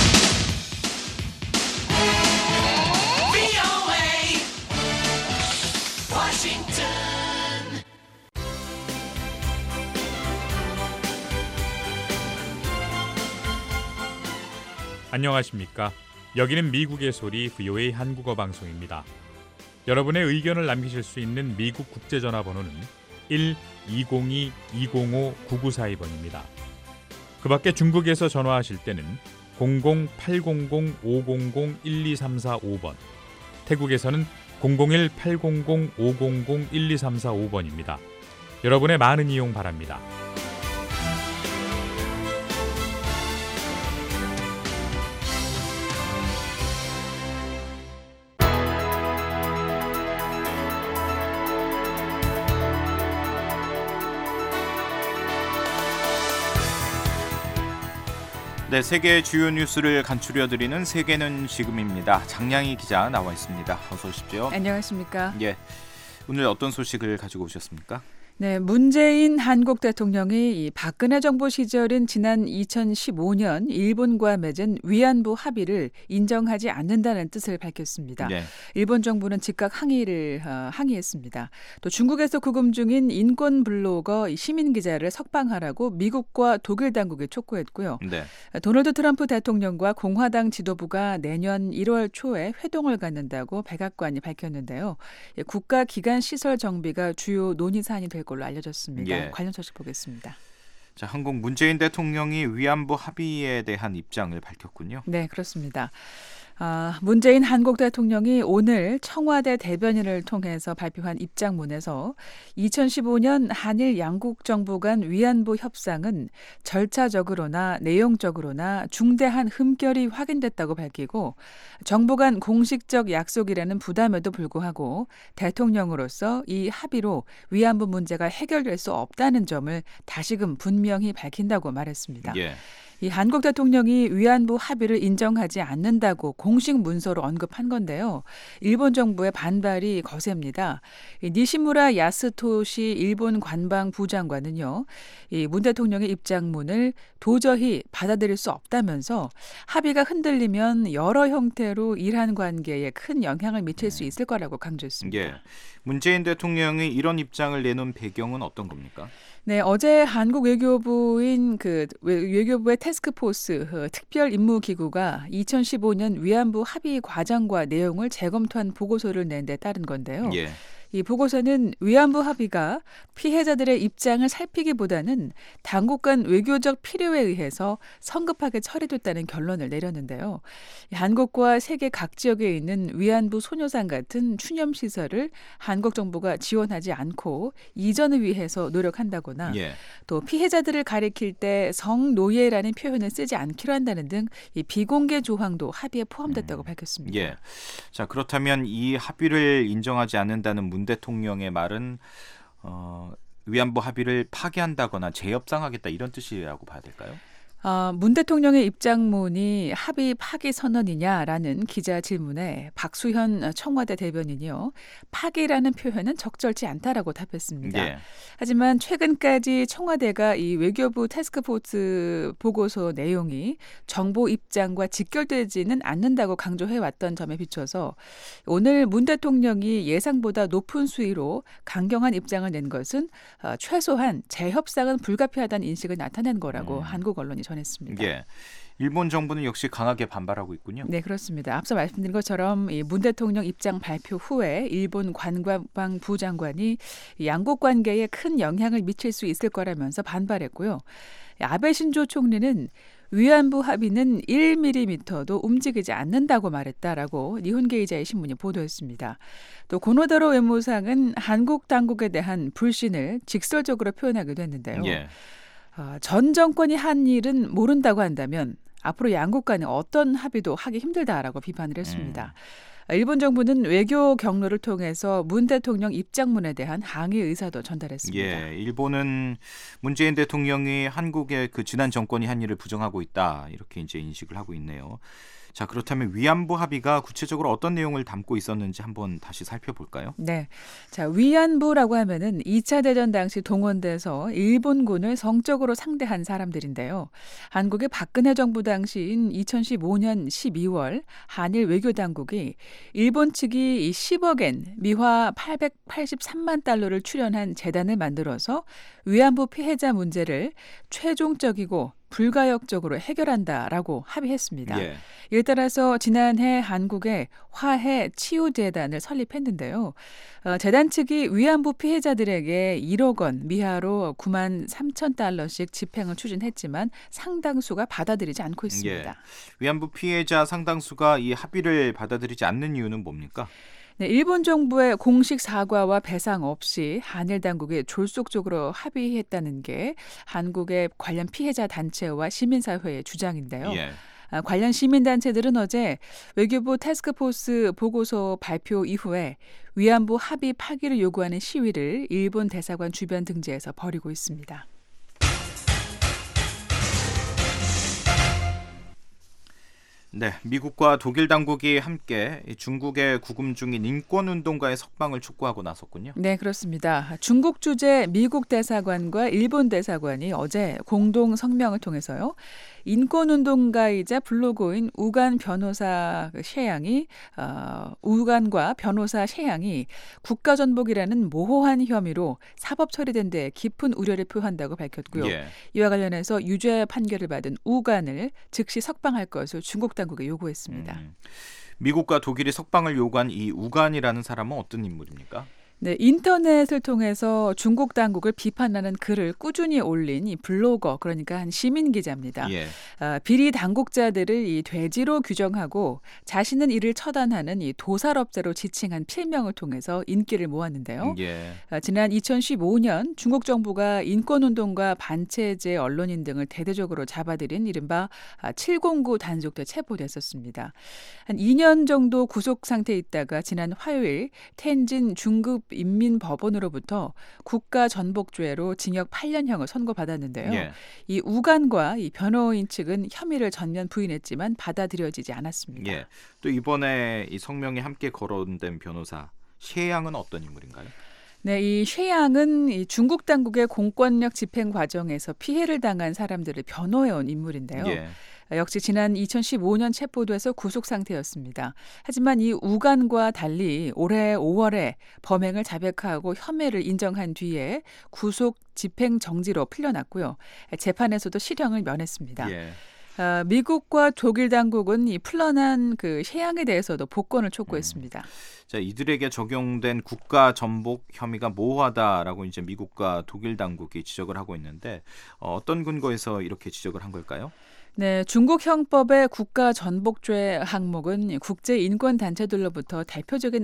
안녕하십니까? 여기는 미국의 소리 VOA 한국어 방송입니다. 여러분의 의견을 남기실 수 있는 미국 국제전화번호는 1-202-205-9942번입니다. 그 밖에 중국에서 전화하실 때는 00-800-500-1234-5번, 태국에서는 001-800-500-1234-5번입니다. 여러분의 많은 이용 바랍니다. 네, 세계의 주요 뉴스를 간추려드리는 세계는 지금입니다. 장량희 기자 나와 있습니다. 어서 오십시오. 안녕하십니까? 예, 오늘 어떤 소식을 가지고 오셨습니까? 네, 문재인 한국 대통령이 이 박근혜 정부 시절인 지난 2015년 일본과 맺은 위안부 합의를 인정하지 않는다는 뜻을 밝혔습니다. 네. 일본 정부는 즉각 항의했습니다. 또 중국에서 구금 중인 인권 블로거 시민 기자를 석방하라고 미국과 독일 당국에 촉구했고요. 네. 도널드 트럼프 대통령과 공화당 지도부가 내년 1월 초에 회동을 갖는다고 백악관이 밝혔는데요. 국가 기관 시설 정비가 주요 논의 사안이 될 걸로 알려졌습니다. 예. 관련 소식 보겠습니다. 자, 한국 문재인 대통령이 위안부 합의에 대한 입장을 밝혔군요. 네, 그렇습니다. 문재인 한국 대통령이 오늘 청와대 대변인을 통해서 발표한 입장문에서 2015년 한일 양국 정부 간 위안부 협상은 절차적으로나 내용적으로나 중대한 흠결이 확인됐다고 밝히고 정부 간 공식적 약속이라는 부담에도 불구하고 대통령으로서 이 합의로 위안부 문제가 해결될 수 없다는 점을 다시금 분명히 밝힌다고 말했습니다. 예. 이 한국 대통령이 위안부 합의를 인정하지 않는다고 공식 문서로 언급한 건데요. 일본 정부의 반발이 거셉니다. 니시무라 야스토시 일본 관방부 장관은요. 이 문 대통령의 입장문을 도저히 받아들일 수 없다면서 합의가 흔들리면 여러 형태로 일한 관계에 큰 영향을 미칠 수 있을 거라고 강조했습니다. 예. 문재인 대통령이 이런 입장을 내놓은 배경은 어떤 겁니까? 네, 어제 한국 외교부인 외교부의 태스크포스 특별 임무 기구가 2015년 위안부 합의 과정과 내용을 재검토한 보고서를 낸 데 따른 건데요. 예. 이 보고서는 위안부 합의가 피해자들의 입장을 살피기보다는 당국 간 외교적 필요에 의해서 성급하게 처리됐다는 결론을 내렸는데요. 한국과 세계 각 지역에 있는 위안부 소녀상 같은 추념시설을 한국 정부가 지원하지 않고 이전을 위해서 노력한다거나 예. 또 피해자들을 가리킬 때 성노예라는 표현을 쓰지 않기로 한다는 등 이 비공개 조항도 합의에 포함됐다고 밝혔습니다. 예. 자, 그렇다면 이 합의를 인정하지 않는다는 문 대통령의 말은 위안부 합의를 파기한다거나 재협상하겠다 이런 뜻이라고 봐야 될까요? 문 대통령의 입장문이 합의 파기 선언이냐라는 기자 질문에 박수현 청와대 대변인이요. 파기라는 표현은 적절치 않다라고 답했습니다. 예. 하지만 최근까지 청와대가 이 외교부 태스크포스 보고서 내용이 정부 입장과 직결되지는 않는다고 강조해왔던 점에 비춰서 오늘 문 대통령이 예상보다 높은 수위로 강경한 입장을 낸 것은 최소한 재협상은 불가피하다는 인식을 나타낸 거라고 한국 언론이 전했습니다. 예. 일본 정부는 역시 강하게 반발하고 있군요. 네, 그렇습니다. 앞서 말씀드린 것처럼 문 대통령 입장 발표 후에 일본 관광부 장관이 양국 관계에 큰 영향을 미칠 수 있을 거라면서 반발했고요. 아베 신조 총리는 위안부 합의는 1mm도 움직이지 않는다고 말했다라고 니혼게이자의 신문이 보도했습니다. 또 고노다로 외무상은 한국 당국에 대한 불신을 직설적으로 표현하기도 했는데요. 예. 전 정권이 한 일은 모른다고 한다면 앞으로 양국 간에 어떤 합의도 하기 힘들다라고 비판을 했습니다. 일본 정부는 외교 경로를 통해서 문 대통령 입장문에 대한 항의 의사도 전달했습니다. 예, 일본은 문재인 대통령이 한국의 그 지난 정권이 한 일을 부정하고 있다 이렇게 이제 인식을 하고 있네요. 자, 그렇다면 위안부 합의가 구체적으로 어떤 내용을 담고 있었는지 한번 다시 살펴볼까요? 네. 자, 위안부라고 하면은 2차 대전 당시 동원돼서 일본군을 성적으로 상대한 사람들인데요. 한국의 박근혜 정부 당시인 2015년 12월 한일 외교 당국이 일본 측이 10억엔 미화 883만 달러를 출연한 재단을 만들어서 위안부 피해자 문제를 최종적이고 불가역적으로 해결한다라고 합의했습니다. 예. 이에 따라서 지난해 한국에 화해 치유재단을 설립했는데요. 재단 측이 위안부 피해자들에게 1억 원 미하로 9만 3천 달러씩 집행을 추진했지만 상당수가 받아들이지 않고 있습니다. 예. 위안부 피해자 상당수가 이 합의를 받아들이지 않는 이유는 뭡니까? 네, 일본 정부의 공식 사과와 배상 없이 한일 당국이 졸속적으로 합의했다는 게 한국의 관련 피해자 단체와 시민사회의 주장인데요. 예. 관련 시민단체들은 어제 외교부 태스크포스 보고서 발표 이후에 위안부 합의 파기를 요구하는 시위를 일본 대사관 주변 등지에서 벌이고 있습니다. 네, 미국과 독일 당국이 함께 중국에 구금 중인 인권운동가의 석방을 촉구하고 나섰군요. 네, 그렇습니다. 중국 주재 미국 대사관과 일본 대사관이 어제 공동 성명을 통해서요. 인권운동가이자 블로거인 우간과 변호사 셰양이 국가전복이라는 모호한 혐의로 사법 처리된 데 깊은 우려를 표한다고 밝혔고요. 예. 이와 관련해서 유죄 판결을 받은 우간을 즉시 석방할 것을 중국 당국에 요구했습니다. 미국과 독일이 석방을 요구한 이 우간이라는 사람은 어떤 인물입니까? 네, 인터넷을 통해서 중국 당국을 비판하는 글을 꾸준히 올린 이 블로거, 그러니까 한 시민 기자입니다. 예. 비리 당국자들을 이 돼지로 규정하고 자신은 이를 처단하는 이 도살업자로 지칭한 필명을 통해서 인기를 모았는데요. 예. 지난 2015년 중국 정부가 인권운동가 반체제 언론인 등을 대대적으로 잡아들인 이른바 709 단속 때 체포됐었습니다. 한 2년 정도 구속 상태에 있다가 지난 화요일 텐진 중급 인민법원으로부터 국가전복죄로 징역 8년형을 선고받았는데요. 예. 이 우간과 이 변호인 측은 혐의를 전면 부인했지만 받아들여지지 않았습니다. 예. 또 이번에 이 성명이 함께 거론된 변호사 셰양은 어떤 인물인가요? 네, 이 셰양은 이 중국 당국의 공권력 집행 과정에서 피해를 당한 사람들을 변호해온 인물인데요. 예. 역시 지난 2015년 체포돼서 구속 상태였습니다. 하지만 이 우간과 달리 올해 5월에 범행을 자백하고 혐의를 인정한 뒤에 구속 집행 정지로 풀려났고요. 재판에서도 실형을 면했습니다. 예. 미국과 독일 당국은 이 풀려난 그 셰양에 대해서도 복권을 촉구했습니다. 자, 이들에게 적용된 국가 전복 혐의가 모호하다라고 이제 미국과 독일 당국이 지적을 하고 있는데 어떤 근거에서 이렇게 지적을 한 걸까요? 네, 중국 형법의 국가 전복죄 항목은 국제 인권 단체들로부터 대표적인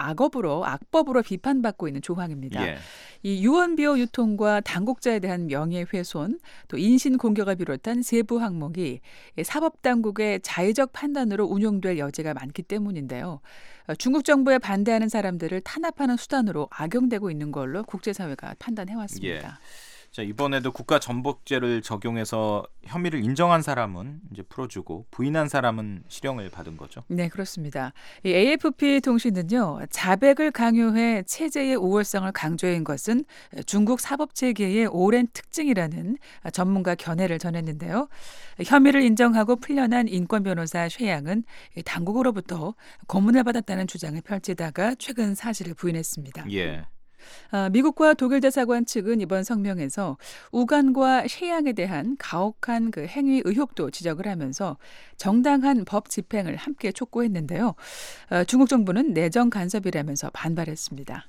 악법으로 비판받고 있는 조항입니다. 예. 이 유언비어 유통과 당국자에 대한 명예훼손, 또 인신 공격을 비롯한 세부 항목이 사법 당국의 자의적 판단으로 운용될 여지가 많기 때문인데요. 중국 정부에 반대하는 사람들을 탄압하는 수단으로 악용되고 있는 걸로 국제사회가 판단해왔습니다. 예. 자, 이번에도 국가 전복죄를 적용해서 혐의를 인정한 사람은 이제 풀어주고 부인한 사람은 실형을 받은 거죠. 네, 그렇습니다. 이 AFP 통신은요, 자백을 강요해 체제의 우월성을 강조한 것은 중국 사법체계의 오랜 특징이라는 전문가 견해를 전했는데요. 혐의를 인정하고 풀려난 인권 변호사 셰양은 당국으로부터 고문을 받았다는 주장을 펼치다가 최근 사실을 부인했습니다. 예. 미국과 독일 대사관 측은 이번 성명에서 우간과 셰양에 대한 가혹한 그 행위 의혹도 지적을 하면서 정당한 법 집행을 함께 촉구했는데요. 중국 정부는 내정 간섭이라면서 반발했습니다.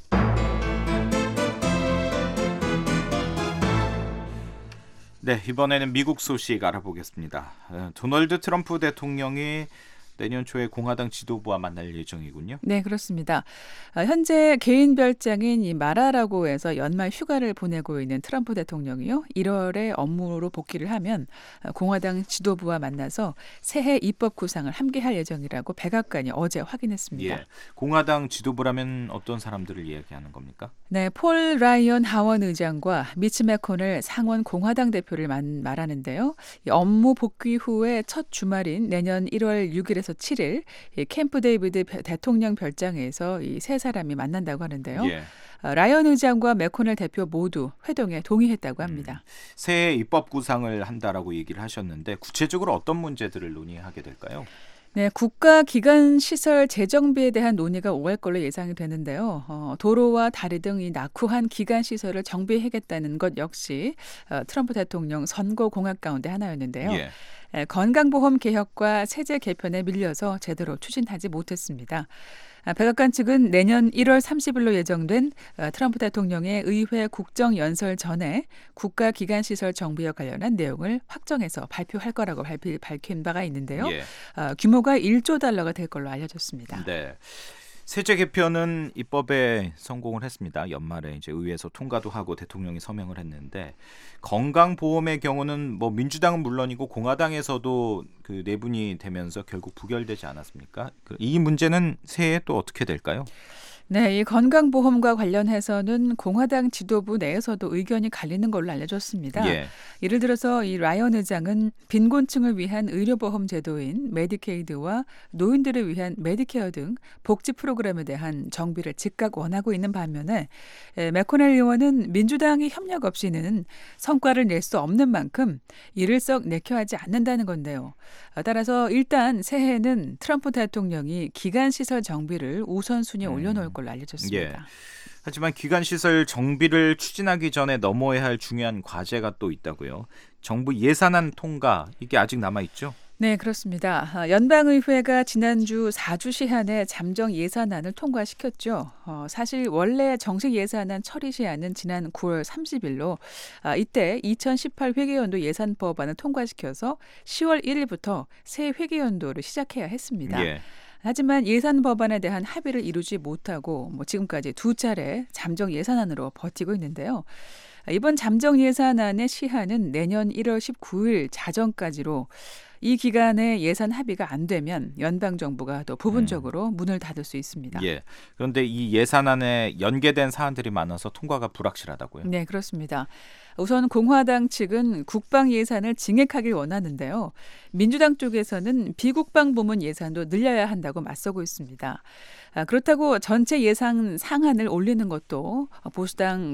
네, 이번에는 미국 소식 알아보겠습니다. 도널드 트럼프 대통령이 내년 초에 공화당 지도부와 만날 예정이군요. 네, 그렇습니다. 현재 개인 별장인 이 마라라고에서 연말 휴가를 보내고 있는 트럼프 대통령이요. 1월에 업무로 복귀를 하면 공화당 지도부와 만나서 새해 입법 구상을 함께 할 예정이라고 백악관이 어제 확인했습니다. 예. 공화당 지도부라면 어떤 사람들을 이야기하는 겁니까? 네, 폴 라이언 하원 의장과 미치 매코넬 상원 공화당 대표를 말하는데요. 업무 복귀 후에 첫 주말인 내년 1월 6일에서 7일 캠프 데이비드 대통령 별장에서 이 세 사람이 만난다고 하는데요. 예. 라이언 의장과 매코넬 대표 모두 회동에 동의했다고 합니다. 새해 입법 구상을 한다라고 얘기를 하셨는데 구체적으로 어떤 문제들을 논의하게 될까요? 네, 국가 기관 시설 재정비에 대한 논의가 오갈 걸로 예상이 되는데요. 도로와 다리 등 이 낙후한 기관 시설을 정비하겠다는 것 역시 트럼프 대통령 선거 공약 가운데 하나였는데요. 예. 건강보험 개혁과 세제 개편에 밀려서 제대로 추진하지 못했습니다. 백악관 측은 내년 1월 30일로 예정된 트럼프 대통령의 의회 국정연설 전에 국가기관시설 정비와 관련한 내용을 확정해서 발표할 거라고 밝힌 바가 있는데요. 예. 규모가 1조 달러가 될 걸로 알려졌습니다. 네. 세제 개편은 입법에 성공을 했습니다. 연말에 이제 의회에서 통과도 하고 대통령이 서명을 했는데 건강보험의 경우는 뭐 민주당은 물론이고 공화당에서도 그 내분이 되면서 결국 부결되지 않았습니까? 이 문제는 새해 또 어떻게 될까요? 네, 이 건강보험과 관련해서는 공화당 지도부 내에서도 의견이 갈리는 걸로 알려졌습니다. 예. 예를 들어서 이 라이언 의장은 빈곤층을 위한 의료보험 제도인 메디케이드와 노인들을 위한 메디케어 등 복지 프로그램에 대한 정비를 즉각 원하고 있는 반면에 매코넬 의원은 민주당이 협력 없이는 성과를 낼 수 없는 만큼 이를 썩 내켜하지 않는다는 건데요. 따라서 일단 새해에는 트럼프 대통령이 기간시설 정비를 우선순위에 올려놓을 걸로 알려졌습니다. 예. 하지만 기간시설 정비를 추진하기 전에 넘어야 할 중요한 과제가 또 있다고요. 정부 예산안 통과, 이게 아직 남아있죠? 네, 그렇습니다. 연방의회가 지난주 4주 시한에 잠정 예산안을 통과시켰죠. 사실 원래 정식 예산안 처리 시한은 지난 9월 30일로 이때 2018 회계연도 예산법안을 통과시켜서 10월 1일부터 새 회계연도를 시작해야 했습니다. 예. 하지만 예산 법안에 대한 합의를 이루지 못하고 지금까지 두 차례 잠정 예산안으로 버티고 있는데요. 이번 잠정 예산안의 시한은 내년 1월 19일 자정까지로 이 기간에 예산 합의가 안 되면 연방정부가 또 부분적으로 문을 닫을 수 있습니다. 예. 그런데 이 예산안에 연계된 사안들이 많아서 통과가 불확실하다고요? 네, 그렇습니다. 우선 공화당 측은 국방 예산을 증액하길 원하는데요. 민주당 쪽에서는 비국방 부문 예산도 늘려야 한다고 맞서고 있습니다. 그렇다고 전체 예산 상한을 올리는 것도 보수당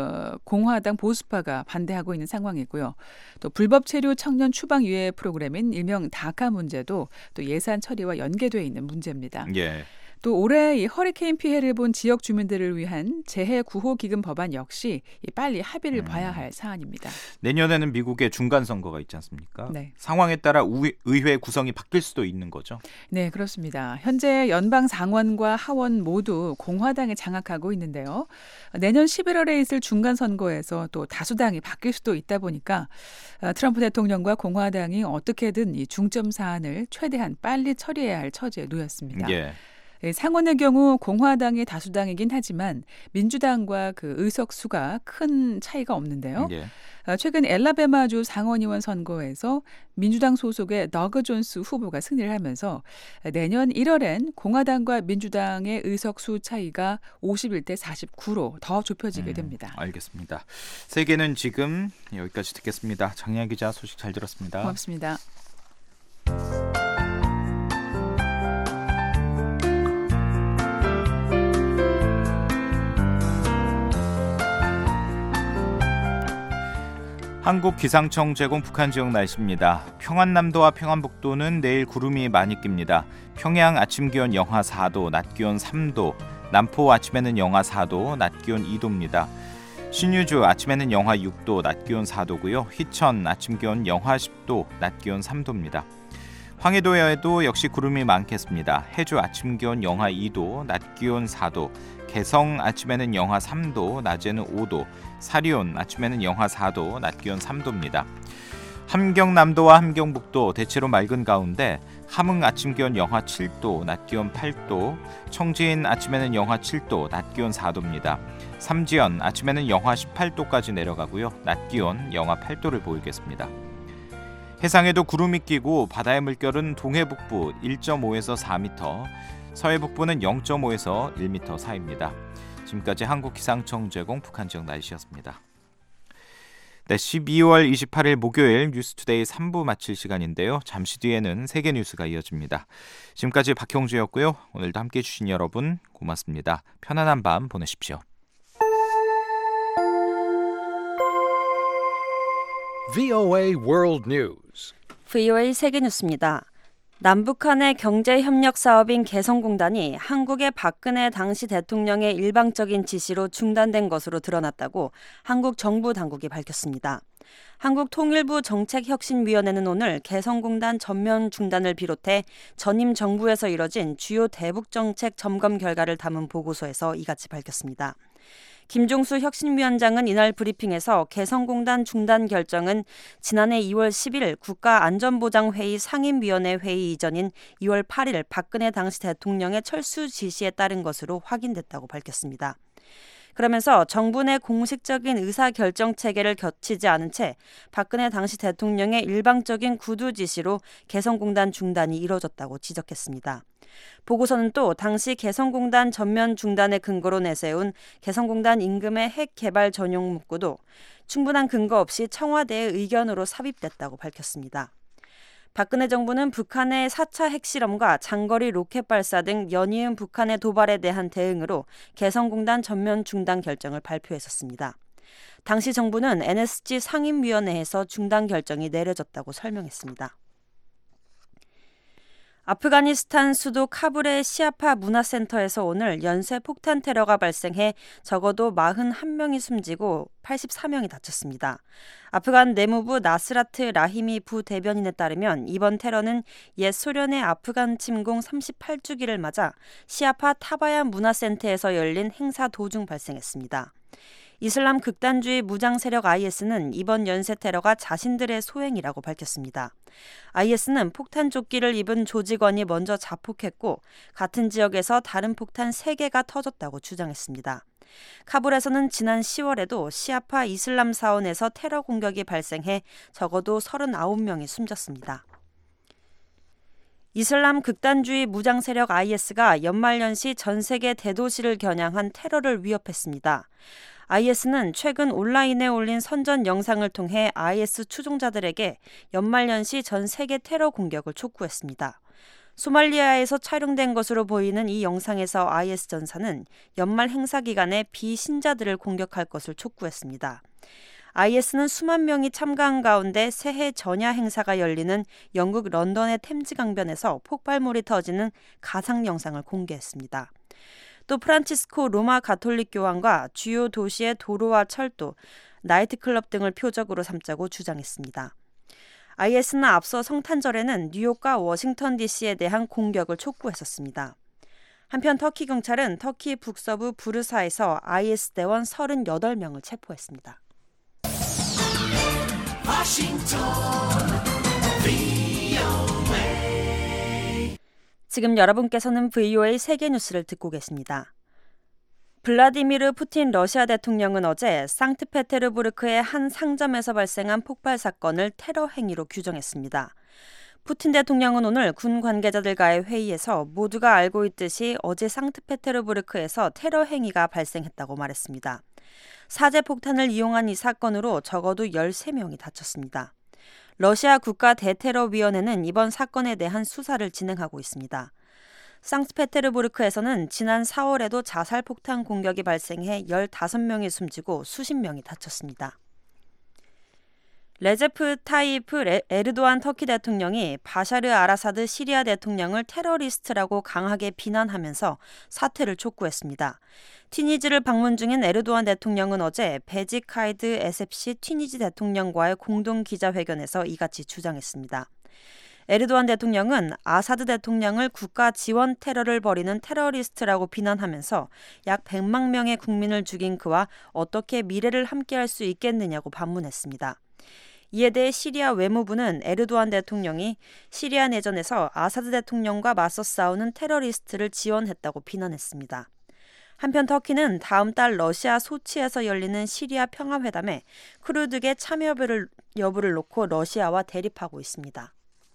공화당 보수파가 반대하고 있는 상황이고요. 또 불법 체류 청년 추방 유예 프로그램인 일명 다카 문제도 또 예산 처리와 연계되어 있는 문제입니다. 예. 또 올해 이 허리케인 피해를 본 지역 주민들을 위한 재해 구호 기금 법안 역시 빨리 합의를 봐야 할 사안입니다. 내년에는 미국에 중간 선거가 있지 않습니까? 네. 상황에 따라 의회 구성이 바뀔 수도 있는 거죠? 네, 그렇습니다. 현재 연방 상원과 하원 모두 공화당에 장악하고 있는데요. 내년 11월에 있을 중간 선거에서 또 다수당이 바뀔 수도 있다 보니까 트럼프 대통령과 공화당이 어떻게든 이 중점 사안을 최대한 빨리 처리해야 할 처지에 놓였습니다. 예. 상원의 경우 공화당이 다수당이긴 하지만 민주당과 그 의석수가 큰 차이가 없는데요. 예. 최근 엘라베마주 상원의원 선거에서 민주당 소속의 너그 존스 후보가 승리를 하면서 내년 1월엔 공화당과 민주당의 의석수 차이가 51대 49로 더 좁혀지게 됩니다. 알겠습니다. 세계는 지금 여기까지 듣겠습니다. 장량 기자 소식 잘 들었습니다. 고맙습니다. 한국기상청 제공 북한 지역 날씨입니다. 평안남도와 평안북도는 내일 구름이 많이 낍니다. 평양 아침 기온 영하 4도, 낮 기온 3도, 남포 아침에는 영하 4도, 낮 기온 2도입니다. 신유주 아침에는 영하 6도, 낮 기온 4도고요. 희천 아침 기온 영하 10도, 낮 기온 3도입니다. 황해도에도 역시 구름이 많겠습니다. 해주 아침 기온 영하 2도, 낮 기온 4도, 개성 아침에는 영하 3도, 낮에는 5도, 사리온 아침에는 영하 4도, 낮 기온 3도입니다. 함경남도와 함경북도 대체로 맑은 가운데 함흥 아침 기온 영하 7도, 낮 기온 8도, 청진 아침에는 영하 7도, 낮 기온 4도입니다. 삼지연 아침에는 영하 18도까지 내려가고요. 낮 기온 영하 8도를 보이겠습니다. 해상에도 구름이 끼고 바다의 물결은 동해북부 1.5에서 4m, 서해북부는 0.5에서 1m 사이입니다. 지금까지 한국기상청 제공 북한 지역 날씨였습니다. 네, 12월 28일 목요일 뉴스투데이 3부 마칠 시간인데요. 잠시 뒤에는 세계 뉴스가 이어집니다. 지금까지 박형주였고요. 오늘도 함께해 주신 여러분 고맙습니다. 편안한 밤 보내십시오. VOA World News. VOA 세계 뉴스입니다. 남북한의 경제협력 사업인 개성공단이 한국의 박근혜 당시 대통령의 일방적인 지시로 중단된 것으로 드러났다고 한국 정부 당국이 밝혔습니다. 한국통일부 정책혁신위원회는 오늘 개성공단 전면 중단을 비롯해 전임 정부에서 이뤄진 주요 대북정책 점검 결과를 담은 보고서에서 이같이 밝혔습니다. 김종수 혁신위원장은 이날 브리핑에서 개성공단 중단 결정은 지난해 2월 10일 국가안전보장회의 상임위원회 회의 이전인 2월 8일 박근혜 당시 대통령의 철수 지시에 따른 것으로 확인됐다고 밝혔습니다. 그러면서 정부 내 공식적인 의사결정 체계를 거치지 않은 채 박근혜 당시 대통령의 일방적인 구두 지시로 개성공단 중단이 이뤄졌다고 지적했습니다. 보고서는 또 당시 개성공단 전면 중단의 근거로 내세운 개성공단 임금의 핵 개발 전용 문구도 충분한 근거 없이 청와대의 의견으로 삽입됐다고 밝혔습니다. 박근혜 정부는 북한의 4차 핵실험과 장거리 로켓 발사 등 연이은 북한의 도발에 대한 대응으로 개성공단 전면 중단 결정을 발표했었습니다. 당시 정부는 NSC 상임위원회에서 중단 결정이 내려졌다고 설명했습니다. 아프가니스탄 수도 카불의 시아파 문화센터에서 오늘 연쇄 폭탄 테러가 발생해 적어도 41명이 숨지고 84명이 다쳤습니다. 아프간 내무부 나스라트 라히미 부대변인에 따르면 이번 테러는 옛 소련의 아프간 침공 38주기를 맞아 시아파 타바얀 문화센터에서 열린 행사 도중 발생했습니다. 이슬람 극단주의 무장 세력 IS는 이번 연쇄 테러가 자신들의 소행이라고 밝혔습니다. IS는 폭탄 조끼를 입은 조직원이 먼저 자폭했고 같은 지역에서 다른 폭탄 3개가 터졌다고 주장했습니다. 카불에서는 지난 10월에도 시아파 이슬람 사원에서 테러 공격이 발생해 적어도 39명이 숨졌습니다. 이슬람 극단주의 무장 세력 IS가 연말연시 전 세계 대도시를 겨냥한 테러를 위협했습니다. IS는 최근 온라인에 올린 선전 영상을 통해 IS 추종자들에게 연말연시 전 세계 테러 공격을 촉구했습니다. 소말리아에서 촬영된 것으로 보이는 이 영상에서 IS 전사는 연말 행사 기간에 비신자들을 공격할 것을 촉구했습니다. IS는 수만 명이 참가한 가운데 새해 전야 행사가 열리는 영국 런던의 템즈 강변에서 폭발물이 터지는 가상 영상을 공개했습니다. 또 프란치스코 로마 가톨릭 교황과 주요 도시의 도로와 철도, 나이트클럽 등을 표적으로 삼자고 주장했습니다. IS는 앞서 성탄절에는 뉴욕과 워싱턴 DC에 대한 공격을 촉구했었습니다. 한편 터키 경찰은 터키 북서부 부르사에서 IS 대원 38명을 체포했습니다. 지금 여러분께서는 VOA 세계뉴스를 듣고 계십니다. 블라디미르 푸틴 러시아 대통령은 어제 상트페테르부르크의 한 상점에서 발생한 폭발 사건을 테러 행위로 규정했습니다. 푸틴 대통령은 오늘 군 관계자들과의 회의에서 모두가 알고 있듯이 어제 상트페테르부르크에서 테러 행위가 발생했다고 말했습니다. 사제 폭탄을 이용한 이 사건으로 적어도 13명이 다쳤습니다. 러시아 국가 대테러위원회는 이번 사건에 대한 수사를 진행하고 있습니다. 상트페테르부르크에서는 지난 4월에도 자살 폭탄 공격이 발생해 15명이 숨지고 수십 명이 다쳤습니다. 레제프 타이프 에르도안 터키 대통령이 바샤르 아라사드 시리아 대통령을 테러리스트라고 강하게 비난하면서 사퇴를 촉구했습니다. 튀니지를 방문 중인 에르도안 대통령은 어제 베지 카이드 에셉시 튀니지 대통령과의 공동 기자회견에서 이같이 주장했습니다. 에르도안 대통령은 아사드 대통령을 국가 지원 테러를 벌이는 테러리스트라고 비난하면서 약 100만 명의 국민을 죽인 그와 어떻게 미래를 함께할 수 있겠느냐고 반문했습니다. 이에 대해 시리아 외무부는 에르도안 대통령이 시리아 내전에서 아사드 대통령과 맞서 싸우는 테러리스트를 지원했다고 비난했습니다. 한편 터키는 다음 달 러시아 소치에서 열리는 시리아 평화회담에 쿠르드계 참여 여부를 놓고 러시아와 대립하고 있습니다.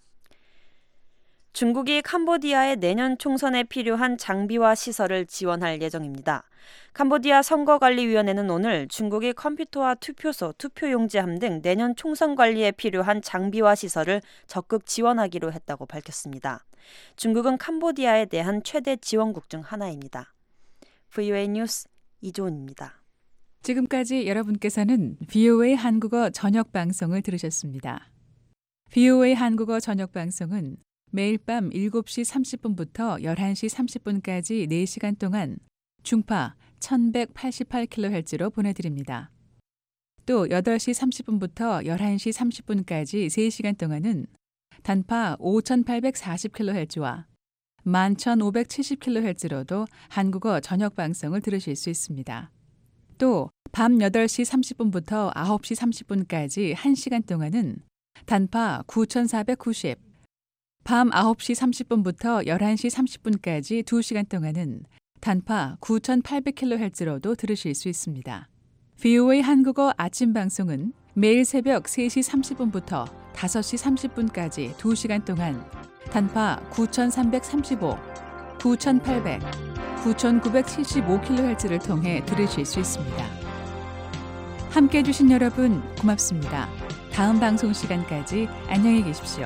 중국이 캄보디아의 내년 총선에 필요한 장비와 시설을 지원할 예정입니다. 캄보디아 선거관리위원회는 오늘 중국이 컴퓨터와 투표소, 투표용지함 등 내년 총선 관리에 필요한 장비와 시설을 적극 지원하기로 했다고 밝혔습니다. 중국은 캄보디아에 대한 최대 지원국 중 하나입니다. VOA 뉴스 이조은입니다. 지금까지 여러분께서는 VOA 한국어 저녁 방송을 들으셨습니다. VOA 한국어 저녁 방송은 매일 밤 7시 30분부터 11시 30분까지 4시간 동안 중파 1188kHz로 보내드립니다. 또 8시 30분부터 11시 30분까지 3시간 동안은 단파 5840kHz와 11570kHz로도 한국어 저녁 방송을 들으실 수 있습니다. 또 밤 8시 30분부터 9시 30분까지 1시간 동안은 단파 9490, 밤 9시 30분부터 11시 30분까지 2시간 동안은 단파 9800kHz로도 들으실 수 있습니다. VOA 한국어 아침 방송은 매일 새벽 3시 30분부터 5시 30분까지 2시간 동안 단파 9335, 9,800, 9,975kHz를 통해 들으실 수 있습니다. 함께해 주신 여러분 고맙습니다. 다음 방송 시간까지 안녕히 계십시오.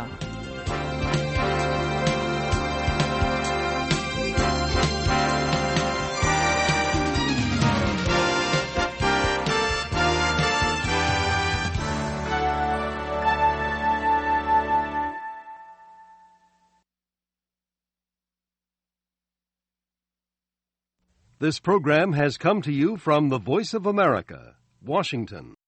This program has come to you from the Voice of America, Washington.